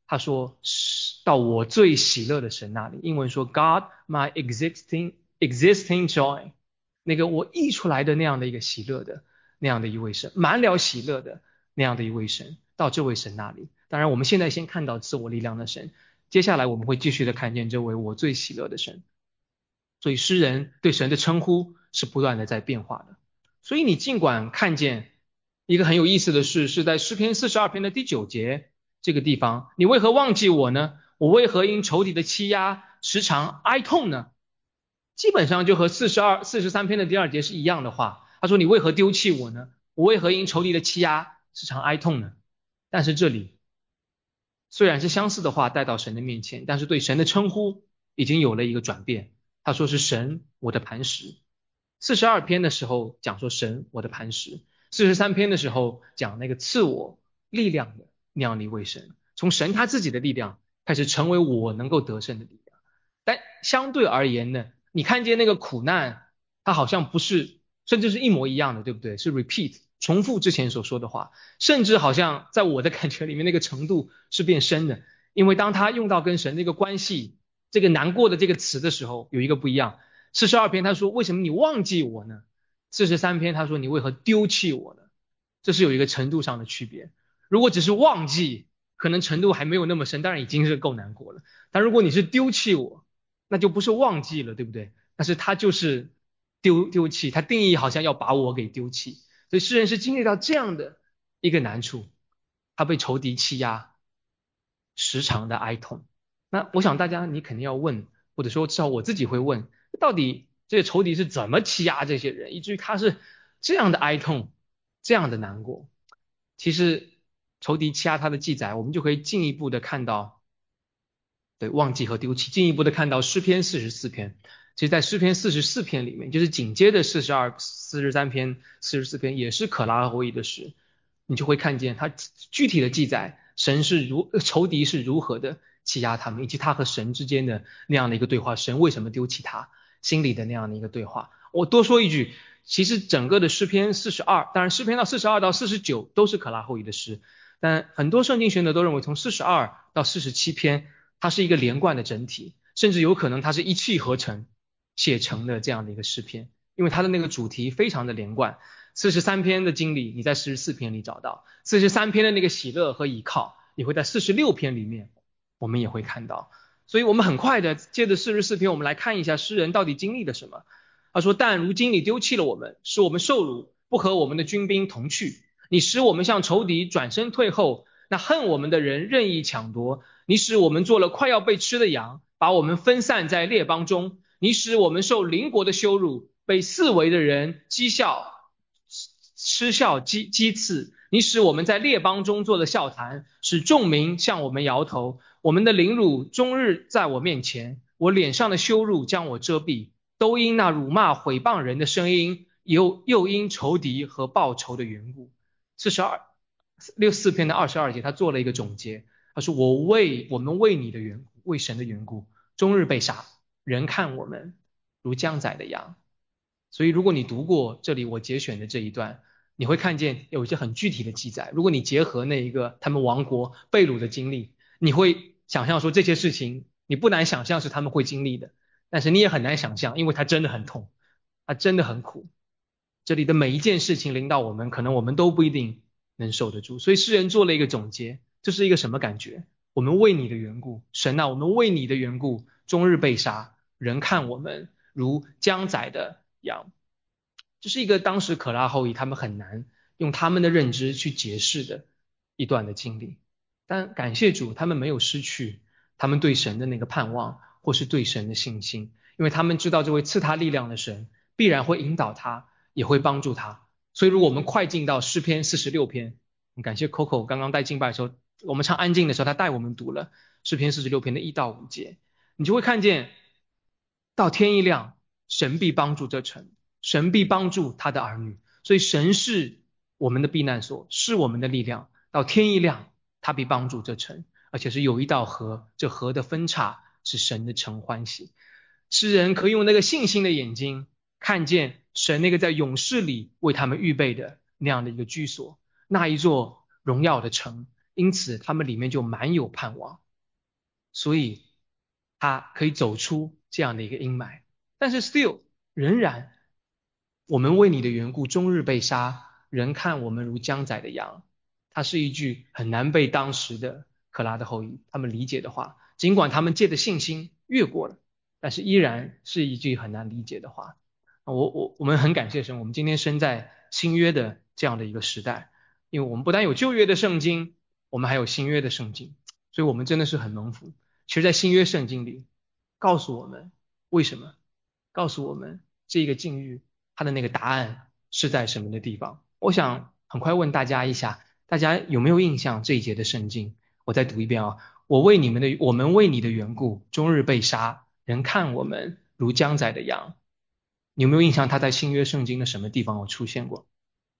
他说到我最喜乐的神那里，英文说 God my existing existing joy， 那个我溢出来的那样的一个喜乐的那样的一位神，满了喜乐的那样的一位神，到这位神那里。当然我们现在先看到自我力量的神，接下来我们会继续的看见这位我最喜乐的神。所以诗人对神的称呼是不断的在变化的。所以你尽管看见一个很有意思的事，是在诗篇四十二篇的第九节这个地方，你为何忘记我呢？我为何因仇敌的欺压时常哀痛呢？基本上就和四十二、四十三篇的第二节是一样的话。他说你为何丢弃我呢？我为何因仇敌的欺压时常哀痛呢？但是这里虽然是相似的话带到神的面前，但是对神的称呼已经有了一个转变。他说是神我的磐石。四十二篇的时候讲说神我的磐石，四十三篇的时候讲那个赐我力量的那样的一位神，从神他自己的力量开始成为我能够得胜的力量。但相对而言呢，你看见那个苦难，它好像不是，甚至是一模一样的，对不对？是 repeat 重复之前所说的话，甚至好像在我的感觉里面那个程度是变深的。因为当他用到跟神那个关系这个难过的这个词的时候，有一个不一样。四十二篇他说为什么你忘记我呢？四十三篇他说你为何丢弃我呢？这是有一个程度上的区别。如果只是忘记，可能程度还没有那么深，当然已经是够难过了。但如果你是丢弃我，那就不是忘记了，对不对？但是他就是丢丢弃，他定义好像要把我给丢弃。所以诗人是经历到这样的一个难处，他被仇敌欺压，时常的哀痛。那我想大家你肯定要问，或者说至少我自己会问，到底这些仇敌是怎么欺压这些人，以至于他是这样的哀痛，这样的难过。其实仇敌欺压他的记载，我们就可以进一步的看到，对，忘记和丢弃，进一步的看到诗篇四十四篇。其实在诗篇四十四篇里面，就是紧接着四十二、四十三篇、四十四篇，也是可拉后裔的诗，你就会看见他具体的记载，神是如仇敌是如何的欺压他们，以及他和神之间的那样的一个对话，神为什么丢弃他，心里的那样的一个对话。我多说一句，其实整个的诗篇四十二，当然诗篇到四十二到四十九都是可拉后裔的诗，但很多圣经学者都认为从四十二到四十七篇它是一个连贯的整体，甚至有可能它是一气呵成写成的这样的一个诗篇，因为它的那个主题非常的连贯。四十三篇的经历你在四十四篇里找到，四十三篇的那个喜乐和倚靠你会在四十六篇里面我们也会看到。所以我们很快的接着四十四篇我们来看一下诗人到底经历了什么。他说但如今你丢弃了我们，使我们受辱，不和我们的军兵同去，你使我们向仇敌转身退后，那恨我们的人任意抢夺，你使我们做了快要被吃的羊，把我们分散在列邦中，你使我们受邻国的羞辱，被四围的人讥笑嗤笑讥讥刺，你使我们在列邦中做了笑谈，使众民向我们摇头，我们的凌辱终日在我面前，我脸上的羞辱将我遮蔽，都因那辱骂毁谤人的声音，又又因仇敌和报仇的缘故。四十二六四篇的二十二节他做了一个总结，他说我为我们为你的缘故，为神的缘故，终日被杀，人看我们如将宰的羊。所以如果你读过这里我节选的这一段，你会看见有一些很具体的记载，如果你结合那一个他们亡国被掳的经历，你会想象说这些事情你不难想象是他们会经历的，但是你也很难想象，因为它真的很痛，它真的很苦。这里的每一件事情临到我们，可能我们都不一定能受得住。所以诗人做了一个总结，这是一个什么感觉？我们为你的缘故，神啊，我们为你的缘故，终日被杀，人看我们如将宰的羊。这是一个当时可拉后裔他们很难用他们的认知去解释的一段的经历。但感谢主，他们没有失去他们对神的那个盼望，或是对神的信心，因为他们知道这位赐他力量的神必然会引导他，也会帮助他。所以如果我们快进到诗篇四十六篇，感谢 Coco 刚刚带敬拜的时候，我们唱安静的时候，他带我们读了诗篇四十六篇的一到五节，你就会看见到天一亮，神必帮助这城，神必帮助他的儿女。所以神是我们的避难所，是我们的力量。到天一亮，他必帮助这城，而且是有一道河，这河的分叉是神的城欢喜。诗人可以用那个信心的眼睛看见神那个在勇士里为他们预备的那样的一个居所，那一座荣耀的城， 因此他们里面就满有盼望，所以他可以走出这样的一个阴霾。但是 still 仍然，我们为你的缘故终日被杀，人看我们如将宰的羊。它是一句很难被当时的可拉的后裔他们理解的话，尽管他们借着信心越过了，但是依然是一句很难理解的话。我我我们很感谢神，我们今天生在新约的这样的一个时代，因为我们不但有旧约的圣经，我们还有新约的圣经，所以我们真的是很蒙福。其实在新约圣经里告诉我们为什么，告诉我们这个境遇它的那个答案是在什么的地方。我想很快问大家一下，大家有没有印象这一节的圣经？我再读一遍啊，我为你们的我们为你的缘故终日被杀，人看我们如将宰的羊。你有没有印象他在新约圣经的什么地方有出现过？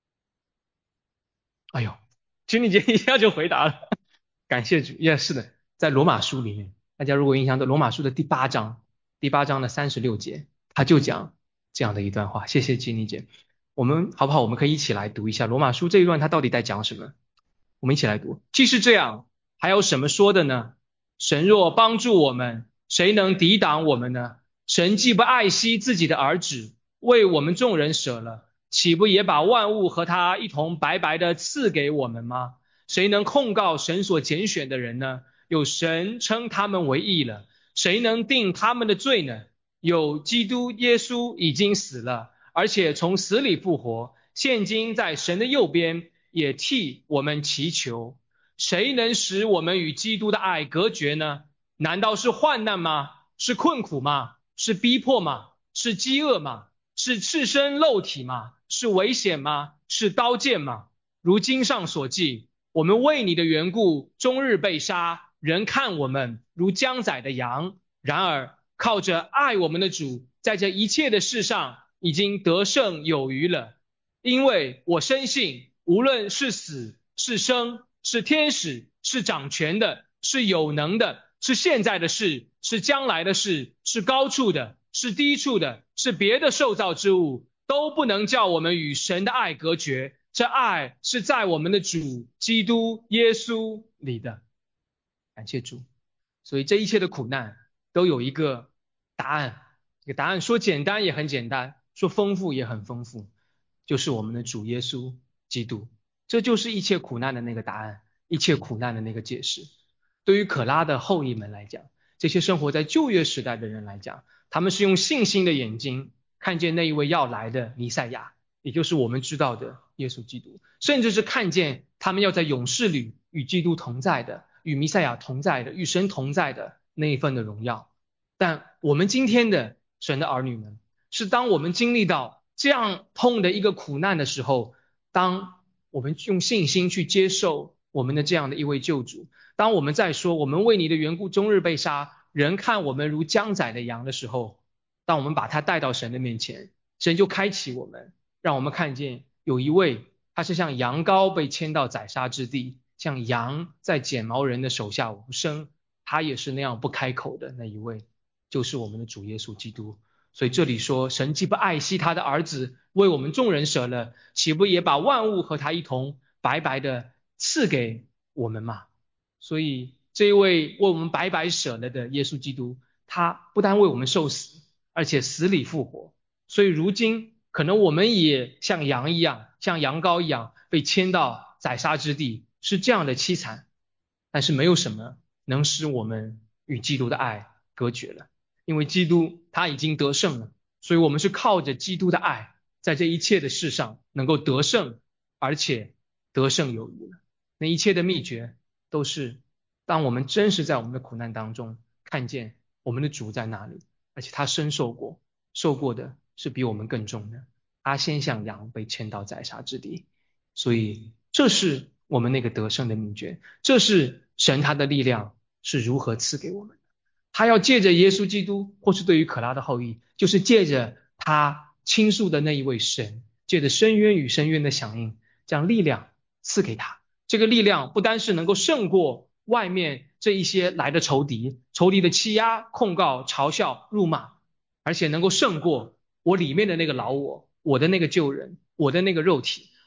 哎呦，君丽姐一下就回答了，感谢主。也是的，在罗马书里面，大家如果印象的罗马书的第八章，第八章的三十六节，他就讲这样的一段话。谢谢君丽姐，我们好不好？我们可以一起来读一下罗马书这一段，他到底在讲什么？我们一起来读。既是这样，还有什么说的呢？神若帮助我们，谁能抵挡我们呢？神既不爱惜自己的儿子，为我们众人舍了，岂不也把万物和他一同白白的赐给我们吗？谁能控告神所拣选的人呢？有神称他们为义了，谁能定他们的罪呢？有基督耶稣已经死了，而且从死里复活，现今在神的右边，也替我们祈求。谁能使我们与基督的爱隔绝呢？难道是患难吗？是困苦吗？是逼迫吗？是饥饿吗？是赤身露体吗？是危险吗？是刀剑吗？如经上所记，我们为你的缘故终日被杀，人看我们如将宰的羊。然而靠着爱我们的主，在这一切的事上已经得胜有余了。因为我深信，无论是死是生，是天使，是掌权的，是有能的，是现在的事，是将来的事，是高处的，是低处的，是别的受造之物，都不能叫我们与神的爱隔绝。这爱是在我们的主基督耶稣里的。感谢主。所以这一切的苦难都有一个答案，这个答案说简单也很简单，说丰富也很丰富，就是我们的主耶稣基督。这就是一切苦难的那个答案，一切苦难的那个解释。对于可拉的后裔们来讲，这些生活在旧约时代的人来讲，他们是用信心的眼睛看见那一位要来的弥赛亚，也就是我们知道的耶稣基督，甚至是看见他们要在永世里与基督同在的，与弥赛亚同在的，与神同在的那一份的荣耀。但我们今天的神的儿女们，是当我们经历到这样痛的一个苦难的时候，当我们用信心去接受我们的这样的一位救主，当我们在说我们为你的缘故终日被杀，人看我们如将宰的羊的时候，当我们把他带到神的面前，神就开启我们，让我们看见有一位他是像羊羔被牵到宰杀之地，像羊在剪毛人的手下无声，他也是那样不开口的那一位，就是我们的主耶稣基督。所以这里说，神既不爱惜他的儿子，为我们众人舍了，岂不也把万物和他一同白白的赐给我们吗？所以这一位为我们白白舍了的耶稣基督，他不单为我们受死，而且死里复活。所以如今可能我们也像羊一样，像羊羔一样被牵到宰杀之地，是这样的凄惨，但是没有什么能使我们与基督的爱隔绝了，因为基督他已经得胜了，所以我们是靠着基督的爱，在这一切的事上能够得胜，而且得胜有余了。那一切的秘诀都是当我们真实在我们的苦难当中看见我们的主在哪里，而且他深受过，受过的是比我们更重的，他先像羊被牵到宰杀之地。所以这是我们那个得胜的秘诀，这是神他的力量是如何赐给我们的。他要借着耶稣基督，或是对于可拉的后裔，就是借着他倾诉的那一位神，借着深渊与深渊的响应，将力量赐给他。这个力量不单是能够胜过外面这一些来的仇敌，仇敌的欺压、控告、嘲笑、辱骂，而且能够胜过我里面的那个老我，我的那个旧人，我的那个肉体，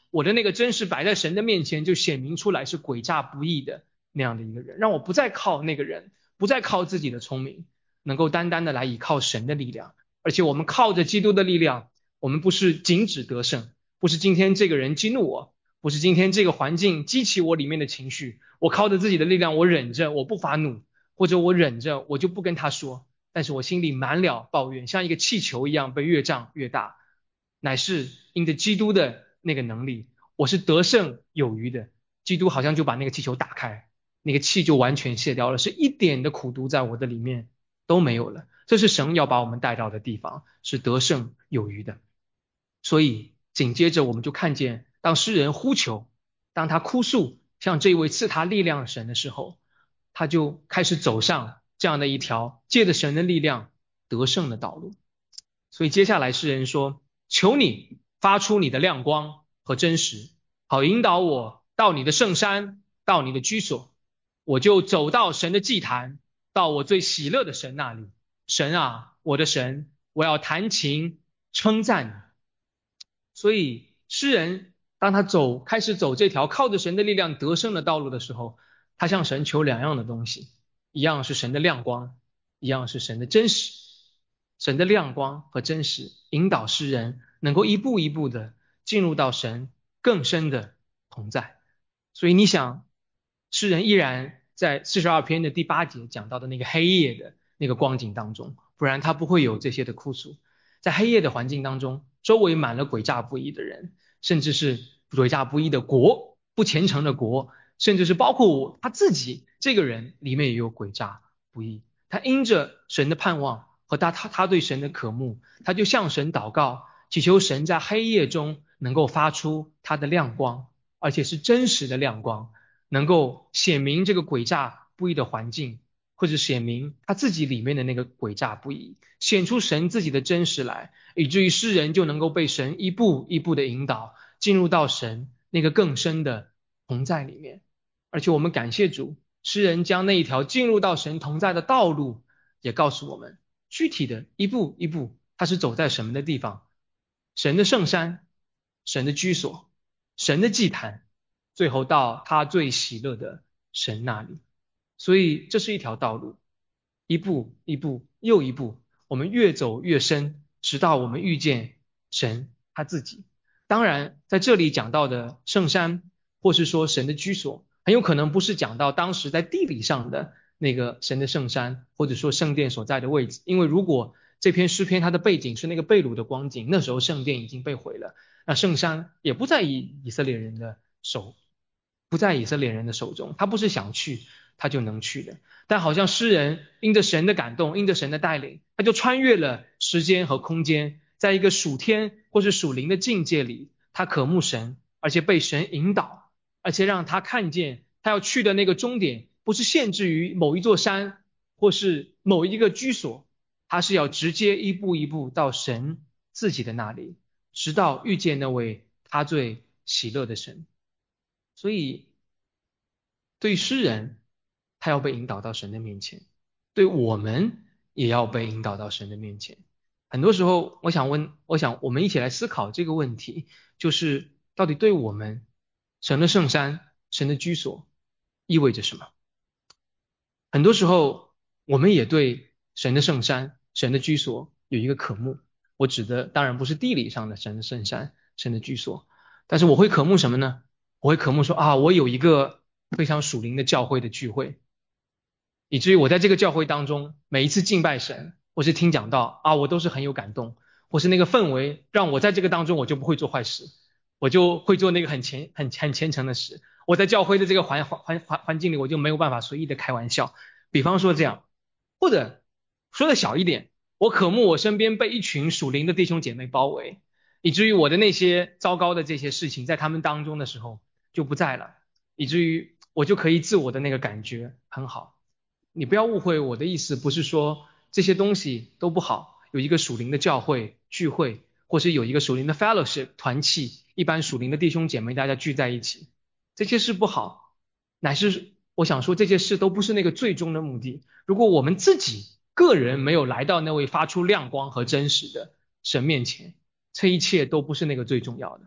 我的那个真实摆在神的面前，就显明出来是诡诈不义的那样的一个人，让我不再靠那个人，不再靠自己的聪明，能够单单的来依靠神的力量。而且我们靠着基督的力量，我们不是仅止得胜，不是今天这个人激怒我，不是今天这个环境激起我里面的情绪，我靠着自己的力量，我忍着，我不发怒，或者我忍着，我就不跟他说，但是我心里满了抱怨，像一个气球一样被越胀越大，乃是因着基督的那个能力，我是得胜有余的。基督好像就把那个气球打开，那个气就完全卸掉了，是一点的苦毒在我的里面都没有了。这是神要把我们带到的地方，是得胜有余的。所以紧接着我们就看见，当诗人呼求，当他哭诉向这位赐他力量的神的时候，他就开始走上这样的一条借着神的力量得胜的道路。所以接下来诗人说，求你发出你的亮光和真实，好引导我到你的圣山，到你的居所，我就走到神的祭坛，到我最喜乐的神那里。神啊，我的神，我要弹琴称赞你。所以诗人当他走开始走这条靠着神的力量得胜的道路的时候，他向神求两样的东西，一样是神的亮光，一样是神的真实。神的亮光和真实引导诗人能够一步一步的进入到神更深的同在。所以你想，诗人依然在四十二篇的第八节讲到的那个黑夜的那个光景当中，不然他不会有这些的哭诉。在黑夜的环境当中，周围满了诡诈不义的人，甚至是诡诈不义的国，不虔诚的国，甚至是包括我他自己这个人里面也有诡诈不义。他因着神的盼望和他他他对神的渴慕，他就向神祷告，祈求神在黑夜中能够发出他的亮光，而且是真实的亮光，能够显明这个诡诈不义的环境，或者显明他自己里面的那个诡诈不义，显出神自己的真实来，以至于诗人就能够被神一步一步的引导，进入到神那个更深的同在里面。而且我们感谢主，诗人将那一条进入到神同在的道路也告诉我们，具体的一步一步他是走在什么的地方，神的圣山，神的居所，神的祭坛，最后到他最喜乐的神那里。所以这是一条道路，一步一步又一步，我们越走越深，直到我们遇见神他自己。当然在这里讲到的圣山，或是说神的居所，很有可能不是讲到当时在地理上的那个神的圣山，或者说圣殿所在的位置。因为如果这篇诗篇它的背景是那个被掳的光景，那时候圣殿已经被毁了，那圣山也不在以以色列人的手，不在以色列人的手中，他不是想去他就能去的。但好像诗人因着神的感动，因着神的带领，他就穿越了时间和空间，在一个属天或是属灵的境界里，他渴慕神，而且被神引导，而且让他看见他要去的那个终点不是限制于某一座山或是某一个居所，他是要直接一步一步到神自己的那里，直到遇见那位他最喜乐的神。所以对诗人，他要被引导到神的面前，对我们也要被引导到神的面前。很多时候我想问，我想我们一起来思考这个问题，就是到底对我们神的圣山，神的居所意味着什么？很多时候我们也对神的圣山，神的居所有一个渴慕。我指的当然不是地理上的神的圣山，神的居所，但是我会渴慕什么呢？我会渴慕说啊，我有一个非常属灵的教会的聚会，以至于我在这个教会当中，每一次敬拜神，或是听讲道啊，我都是很有感动，或是那个氛围让我在这个当中我就不会做坏事，我就会做那个很虔很很虔诚的事。我在教会的这个环环环环境里，我就没有办法随意的开玩笑。比方说这样，或者说的小一点，我渴慕我身边被一群属灵的弟兄姐妹包围，以至于我的那些糟糕的这些事情在他们当中的时候就不在了，以至于我就可以自我的那个感觉很好。你不要误会我的意思，不是说这些东西都不好，有一个属灵的教会聚会，或是有一个属灵的 fellowship 团契，一般属灵的弟兄姐妹大家聚在一起，这些事不好，乃是我想说这些事都不是那个最终的目的。如果我们自己个人没有来到那位发出亮光和真实的神面前，这一切都不是那个最重要的。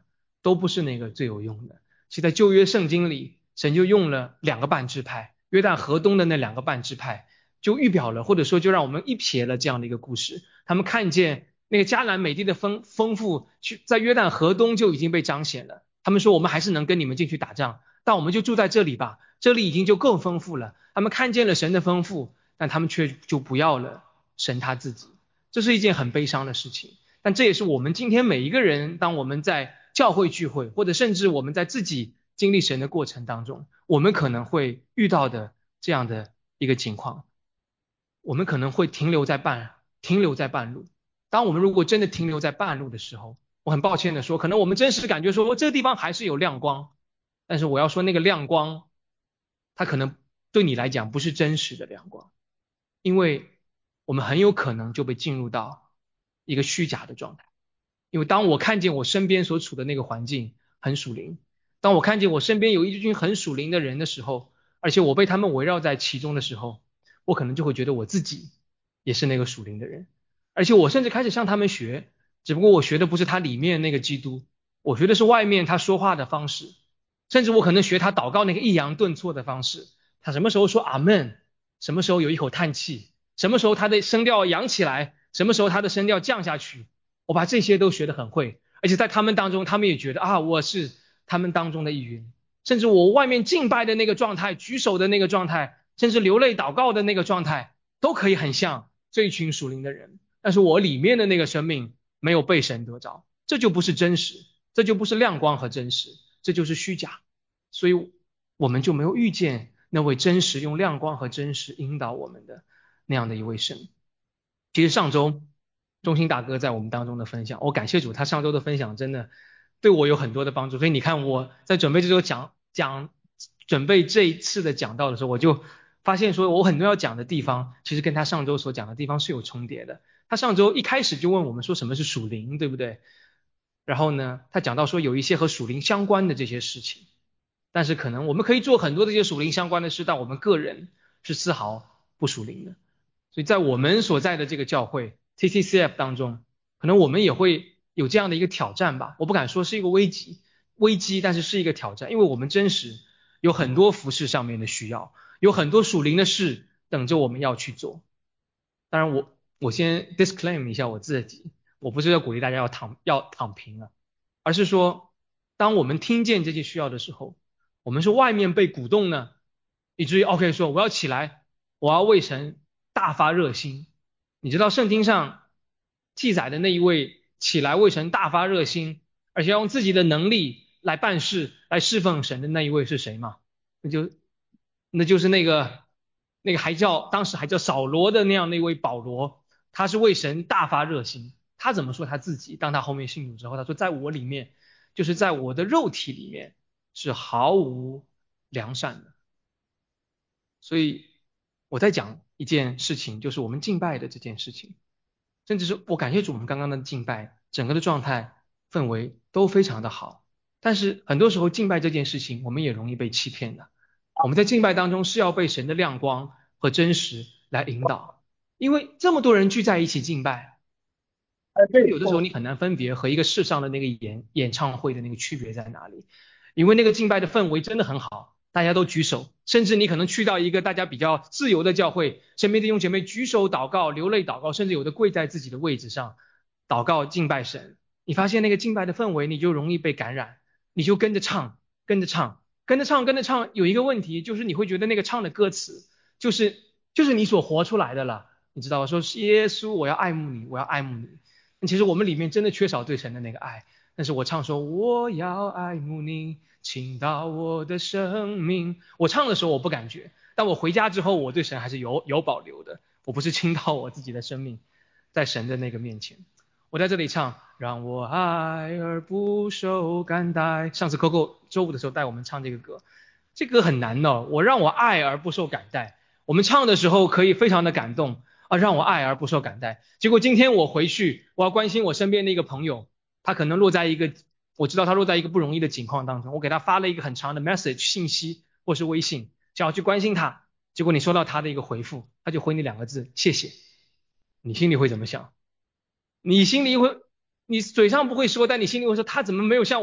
都不是那个最有用的。其实在旧约圣经里，神就用了两个半支派，约旦河东的那两个半支派，就预表了，或者说就让我们一瞥了这样的一个故事。他们看见那个迦南美地的丰丰富，去在约旦河东就已经被彰显了。他们说我们还是能跟你们进去打仗，但我们就住在这里吧，这里已经就够丰富了。他们看见了神的丰富，但他们却就不要了神他自己。这是一件很悲伤的事情，但这也是我们今天每一个人，当我们在教会聚会，或者甚至我们在自己经历神的过程当中，我们可能会遇到的这样的一个情况。我们可能会停留在半停留在半路。当我们如果真的停留在半路的时候，我很抱歉的说，可能我们真实感觉说这个地方还是有亮光，但是我要说那个亮光，它可能对你来讲不是真实的亮光，因为我们很有可能就被进入到一个虚假的状态。因为当我看见我身边所处的那个环境很属灵，当我看见我身边有一群很属灵的人的时候，而且我被他们围绕在其中的时候，我可能就会觉得我自己也是那个属灵的人，而且我甚至开始向他们学，只不过我学的不是他里面那个基督，我学的是外面他说话的方式，甚至我可能学他祷告那个抑扬顿挫的方式，他什么时候说阿门，什么时候有一口叹气，什么时候他的声调扬起来，什么时候他的声调降下去，我把这些都学得很会，而且在他们当中，他们也觉得啊，我是他们当中的一员，甚至我外面敬拜的那个状态，举手的那个状态，甚至流泪祷告的那个状态，都可以很像这一群属灵的人。但是我里面的那个生命没有被神得着，这就不是真实，这就不是亮光和真实，这就是虚假。所以我们就没有遇见那位真实用亮光和真实引导我们的那样的一位神。其实上周中兴大哥在我们当中的分享，我感谢主，他上周的分享真的对我有很多的帮助。所以你看我在准备这周讲讲准备这一次的讲道的时候，我就发现说我很多要讲的地方，其实跟他上周所讲的地方是有重叠的。他上周一开始就问我们说什么是属灵，对不对？然后呢，他讲到说有一些和属灵相关的这些事情，但是可能我们可以做很多的这些属灵相关的事，但我们个人是丝毫不属灵的。所以在我们所在的这个教会 T T C F 当中，可能我们也会有这样的一个挑战吧。我不敢说是一个危机，危机，但是是一个挑战，因为我们真实有很多服饰上面的需要，有很多属灵的事等着我们要去做。当然我，我先 disclaim 一下我自己，我不是要鼓励大家要躺要躺平啊，而是说，当我们听见这些需要的时候，我们是外面被鼓动呢，以至于 OK 说我要起来，我要为神大发热心。你知道圣经上记载的那一位起来为神大发热心，而且要用自己的能力来办事、来侍奉神的那一位是谁吗？那就那就是那个那个还叫当时还叫扫罗的那样那位保罗，他是为神大发热心。他怎么说他自己？当他后面信主之后，他说在我里面，就是在我的肉体里面是毫无良善的。所以我在讲一件事情，就是我们敬拜的这件事情，甚至是我感谢主，我们刚刚的敬拜，整个的状态氛围都非常的好。但是很多时候敬拜这件事情，我们也容易被欺骗的。我们在敬拜当中是要被神的亮光和真实来引导，因为这么多人聚在一起敬拜， 哎，对， 有的时候我你很难分别和一个世上的那个演演唱会的那个区别在哪里，因为那个敬拜的氛围真的很好，大家都举手，甚至你可能去到一个大家比较自由的教会，身边的弟兄姐妹举手祷告、流泪祷告，甚至有的跪在自己的位置上祷告敬拜神，你发现那个敬拜的氛围，你就容易被感染，你就跟着唱，跟着唱，跟着唱，跟着唱，有一个问题就是你会觉得那个唱的歌词就是就是你所活出来的了，你知道吧？说是耶稣，我要爱慕你，我要爱慕你。其实我们里面真的缺少对神的那个爱，但是我唱说我要爱慕你，倾倒我的生命。我唱的时候我不感觉，但我回家之后我对神还是有有保留的。我不是倾倒我自己的生命在神的那个面前。我在这里唱，让我爱而不受感戴。上次 Coco 周五的时候带我们唱这个歌，这歌很难的。我让我爱而不受感戴。我们唱的时候可以非常的感动。啊，让我爱而不受感戴。结果今天我回去，我要关心我身边的一个朋友，他可能落在一个，我知道他落在一个不容易的境况当中，我给他发了一个很长的 message 信息或是微信，想要去关心他。结果你收到他的一个回复，他就回你两个字，谢谢。你心里会怎么想？你心里会，你嘴上不会说，但你心里会说，他怎么没有像我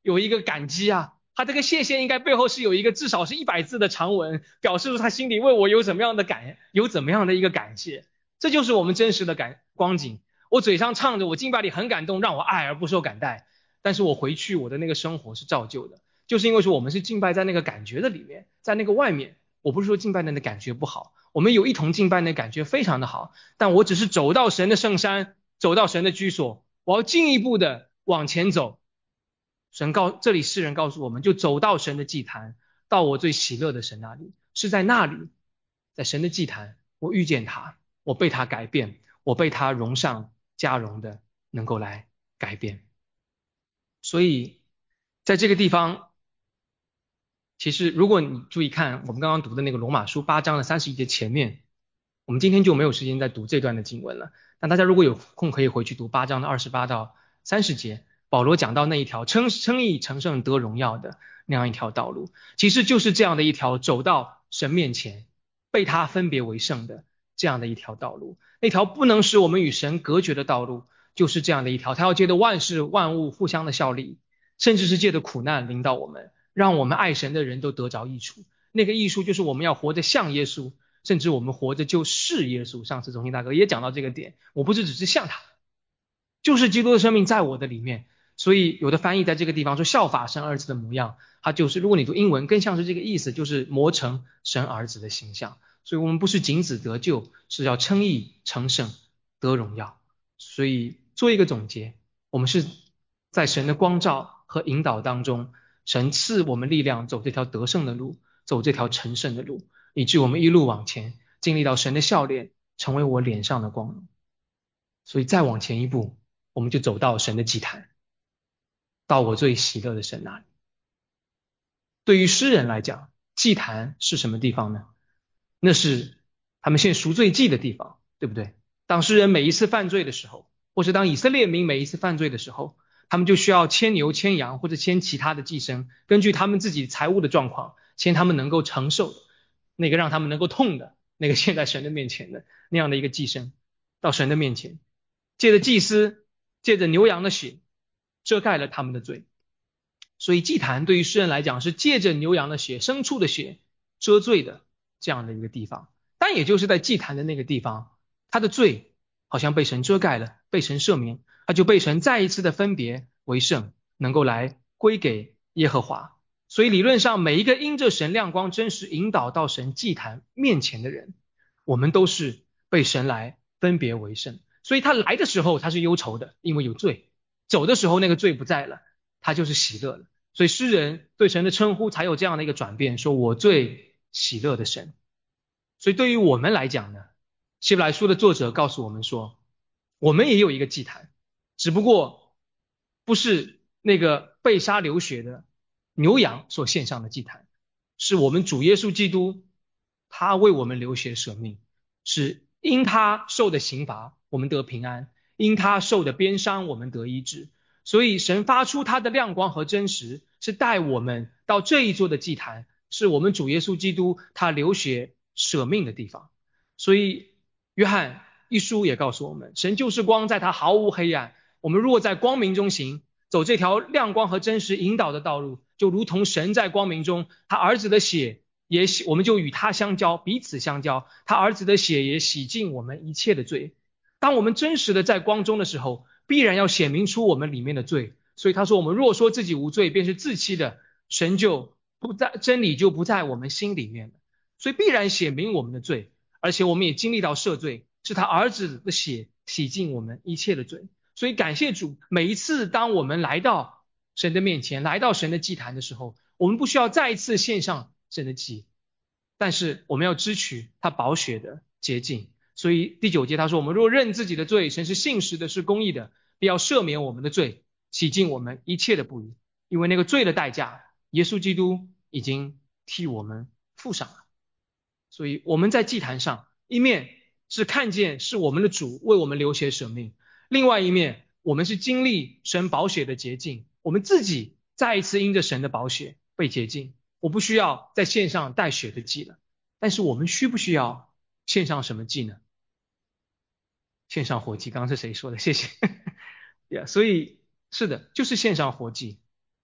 有一个感激啊，他这个谢谢应该背后是有一个至少是一百字的长文，表示出他心里为我有怎么样的感，有怎么样的一个感谢。这就是我们真实的感光景。我嘴上唱着我敬拜里很感动，让我爱而不受感戴，但是我回去我的那个生活是照旧的，就是因为说我们是敬拜在那个感觉的里面，在那个外面。我不是说敬拜的那感觉不好，我们有一同敬拜的感觉非常的好，但我只是走到神的圣山，走到神的居所，我要进一步的往前走。神告这里诗人告诉我们，就走到神的祭坛，到我最喜乐的神那里，是在那里，在神的祭坛，我遇见他，我被他改变，我被他荣上加荣的能够来改变。所以在这个地方，其实如果你注意看我们刚刚读的那个罗马书八章的三十一节前面，我们今天就没有时间再读这段的经文了，但大家如果有空可以回去读八章的二十八到三十节，保罗讲到那一条称称义成圣得荣耀的那样一条道路，其实就是这样的一条走到神面前被他分别为圣的这样的一条道路，那条不能使我们与神隔绝的道路，就是这样的一条，他要借着万事万物互相的效力，甚至是借着苦难领导我们，让我们爱神的人都得着益处。那个益处就是我们要活得像耶稣，甚至我们活着就是耶稣。上次中心大哥也讲到这个点，我不是只是像他，就是基督的生命在我的里面。所以有的翻译在这个地方说效法神儿子的模样，它就是如果你读英文更像是这个意思，就是磨成神儿子的形象。所以我们不是仅此得救，是要称义成圣得荣耀。所以做一个总结，我们是在神的光照和引导当中，神赐我们力量走这条得胜的路，走这条成圣的路，以致我们一路往前，经历到神的笑脸，成为我脸上的光荣。所以再往前一步，我们就走到神的祭坛，到我最喜乐的神那里。对于诗人来讲，祭坛是什么地方呢？那是他们献赎罪祭的地方，对不对？当诗人每一次犯罪的时候，或是当以色列民每一次犯罪的时候，他们就需要牵牛牵羊或者牵其他的祭牲，根据他们自己财务的状况，牵他们能够承受的那个让他们能够痛的那个献在神的面前的那样的一个祭牲，到神的面前，借着祭司借着牛羊的血遮盖了他们的罪。所以祭坛对于诗人来讲是借着牛羊的血牲畜的血遮罪的这样的一个地方，但也就是在祭坛的那个地方，他的罪好像被神遮盖了，被神赦免，他就被神再一次的分别为圣，能够来归给耶和华。所以理论上每一个因着神亮光真实引导到神祭坛面前的人，我们都是被神来分别为圣。所以他来的时候他是忧愁的，因为有罪，走的时候那个罪不在了，他就是喜乐了。所以诗人对神的称呼才有这样的一个转变，说我最喜乐的神。所以对于我们来讲呢，希伯来书的作者告诉我们说，我们也有一个祭坛，只不过不是那个被杀流血的牛羊所献上的祭坛，是我们主耶稣基督，他为我们流血舍命，是因他受的刑罚我们得平安，因他受的鞭伤我们得医治。所以神发出他的亮光和真实，是带我们到这一座的祭坛，是我们主耶稣基督他流血舍命的地方。所以约翰一书也告诉我们，神就是光，在他毫无黑暗。我们若在光明中行，走这条亮光和真实引导的道路，就如同神在光明中，他儿子的血也洗，我们就与他相交，彼此相交，他儿子的血也洗净我们一切的罪。当我们真实的在光中的时候，必然要显明出我们里面的罪。所以他说，我们若说自己无罪，便是自欺的，神就不在，真理就不在我们心里面了。所以必然显明我们的罪，而且我们也经历到赦罪，是他儿子的血洗净我们一切的罪。所以感谢主，每一次当我们来到神的面前，来到神的祭坛的时候，我们不需要再一次献上神的祭，但是我们要支取他宝血的洁净。所以第九节他说，我们若认自己的罪，神是信实的，是公义的，必要赦免我们的罪，洗净我们一切的不义。因为那个罪的代价，耶稣基督已经替我们付上了。所以我们在祭坛上，一面是看见是我们的主为我们流血舍命，另外一面我们是经历神宝血的洁净，我们自己再一次因着神的宝血被洁净。我不需要在线上带血的祭了，但是我们需不需要献上什么祭呢？献上火祭，刚刚是谁说的？谢谢。yeah, 所以是的，就是献上火祭。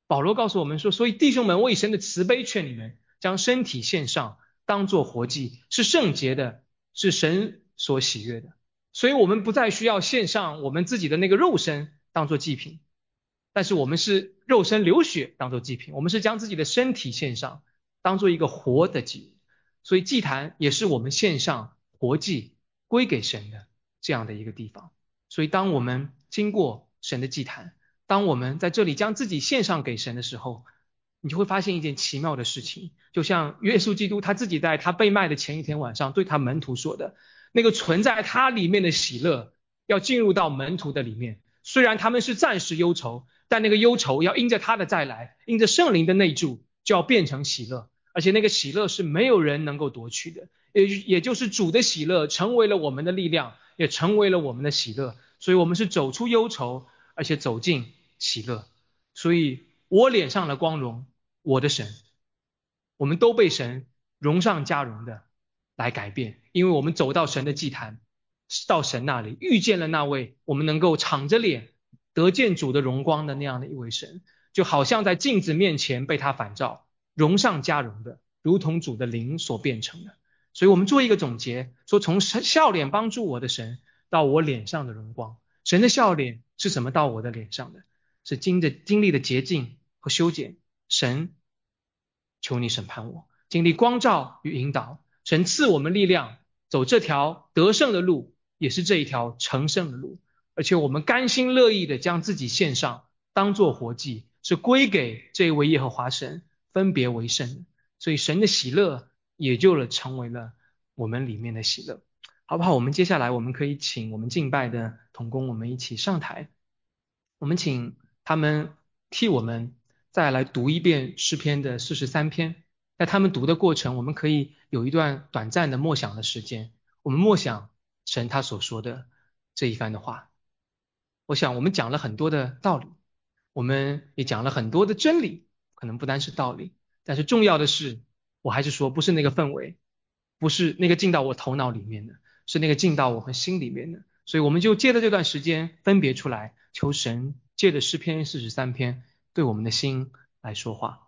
保罗告诉我们说，所以弟兄们，我以神的慈悲劝你们，将身体献上，当作活祭，是圣洁的，是神所喜悦的。所以我们不再需要献上我们自己的那个肉身当作祭品，但是我们是肉身流血当作祭品，我们是将自己的身体献上，当作一个活的祭。所以祭坛也是我们献上活祭归给神的这样的一个地方。所以当我们经过神的祭坛，当我们在这里将自己献上给神的时候，你就会发现一件奇妙的事情，就像耶稣基督他自己在他被卖的前一天晚上对他门徒说的，那个存在他里面的喜乐要进入到门徒的里面，虽然他们是暂时忧愁，但那个忧愁要因着他的再来，因着圣灵的内住，就要变成喜乐，而且那个喜乐是没有人能够夺去的，也也就是主的喜乐成为了我们的力量，也成为了我们的喜乐，所以我们是走出忧愁，而且走进喜乐。所以我脸上的光荣，我的神，我们都被神荣上加荣的来改变，因为我们走到神的祭坛，到神那里遇见了那位我们能够敞着脸得见主的荣光的那样的一位神，就好像在镜子面前被他反照，荣上加荣的，如同主的灵所变成的。所以我们做一个总结，说从笑脸帮助我的神到我脸上的荣光，神的笑脸是怎么到我的脸上的？是经着经历的洁净和修剪，神求你审判我，经历光照与引导，神赐我们力量，走这条得胜的路，也是这一条成圣的路，而且我们甘心乐意的将自己献上，当作活祭，是归给这位耶和华神，分别为圣的。所以神的喜乐也就了成为了我们里面的喜乐，好不好？我们接下来我们可以请我们敬拜的同工，我们一起上台，我们请他们替我们再来读一遍诗篇的四十三篇。在他们读的过程，我们可以有一段短暂的默想的时间，我们默想神他所说的这一番的话。我想我们讲了很多的道理，我们也讲了很多的真理，可能不单是道理，但是重要的是，我还是说不是那个氛围，不是那个进到我头脑里面的，是那个进到我们心里面的。所以我们就借着这段时间分别出来，求神借着诗篇四十三篇对我们的心来说话。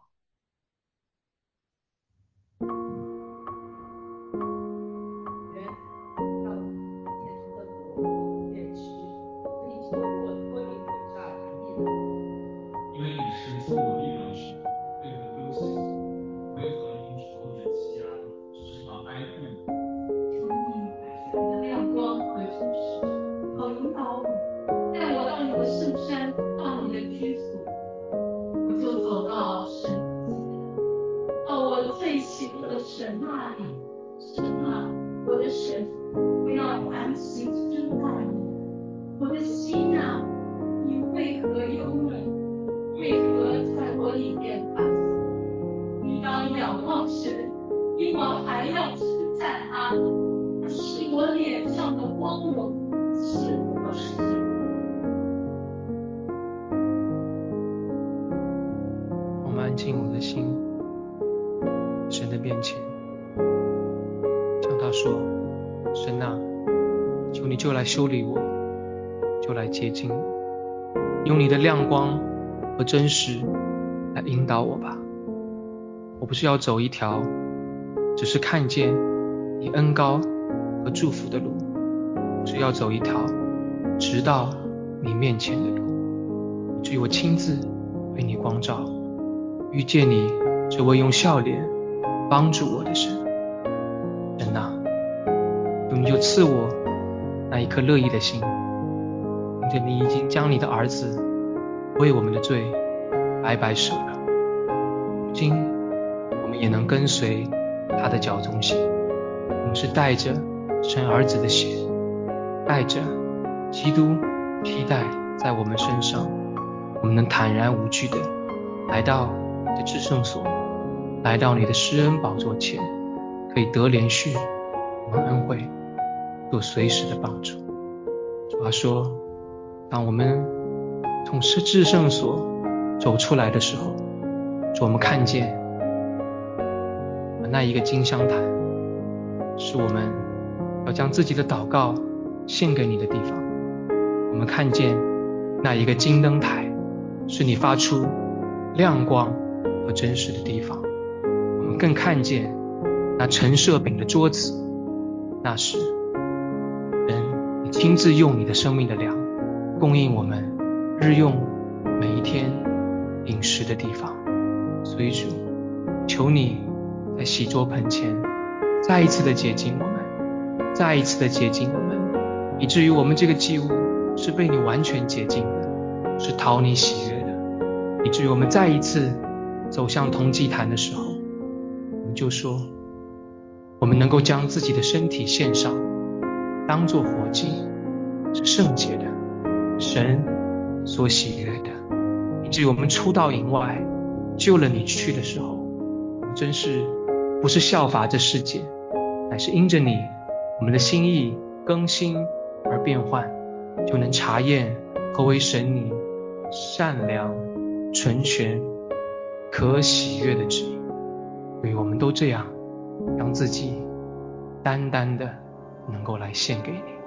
因为你是赐我力量的神，为何忧心？为何因仇敌欺压？时常哀哭。 求你将你的亮光和知识，好引导我，带我到你的圣山，到你的居所，我就走到神的祭坛，到我最喜乐的神那里。神啊，我的神，我要安息尊待你。我的心啊，你为何忧闷？为何在我里面烦躁？你当仰望神，比我还要称赞他，他是我脸上的光荣，是我喜乐。 我们安静我们的心，神的面前，向他说：神啊，求你就来修理我，就来洁净我，用你的亮光和真实来引导我吧。我不是要走一条只是看见你恩膏和祝福的路，我是要走一条直到你面前的路，以至于我亲自为你光照，遇见你这位用笑脸帮助我的神。神啊，求你就赐我那一颗乐意的心，因着你已经将你的儿子为我们的罪白白舍了，如今我们也能跟随他的脚踪行。我们是带着神儿子的血，带着基督披戴在我们身上，我们能坦然无惧的来到你的至圣所，来到你的施恩宝座前，可以得连续我们恩惠，做随时的帮助。主啊说，当我们从至圣所走出来的时候，主，我们看见那一个金香坛，是我们要将自己的祷告献给你的地方。我们看见那一个金灯台，是你发出亮光和真实的地方。我们更看见那陈设饼的桌子，那时神你亲自用你的生命的粮供应我们日用每一天饮食的地方。所以主，求你在洗桌盆前再一次的洁净我们，再一次的洁净我们，以至于我们这个祭物是被你完全洁净的，是讨你喜悦的，以至于我们再一次走向同祭坛的时候，我们就说我们能够将自己的身体献上，当作活祭，是圣洁的，神所喜悦的，以至于我们出到营外救了你去的时候，我们真是不是效法这世界，乃是因着你，我们的心意更新而变换，就能查验何为神你善良纯全可喜悦的旨意。所以我们都这样将自己单单的能够来献给你。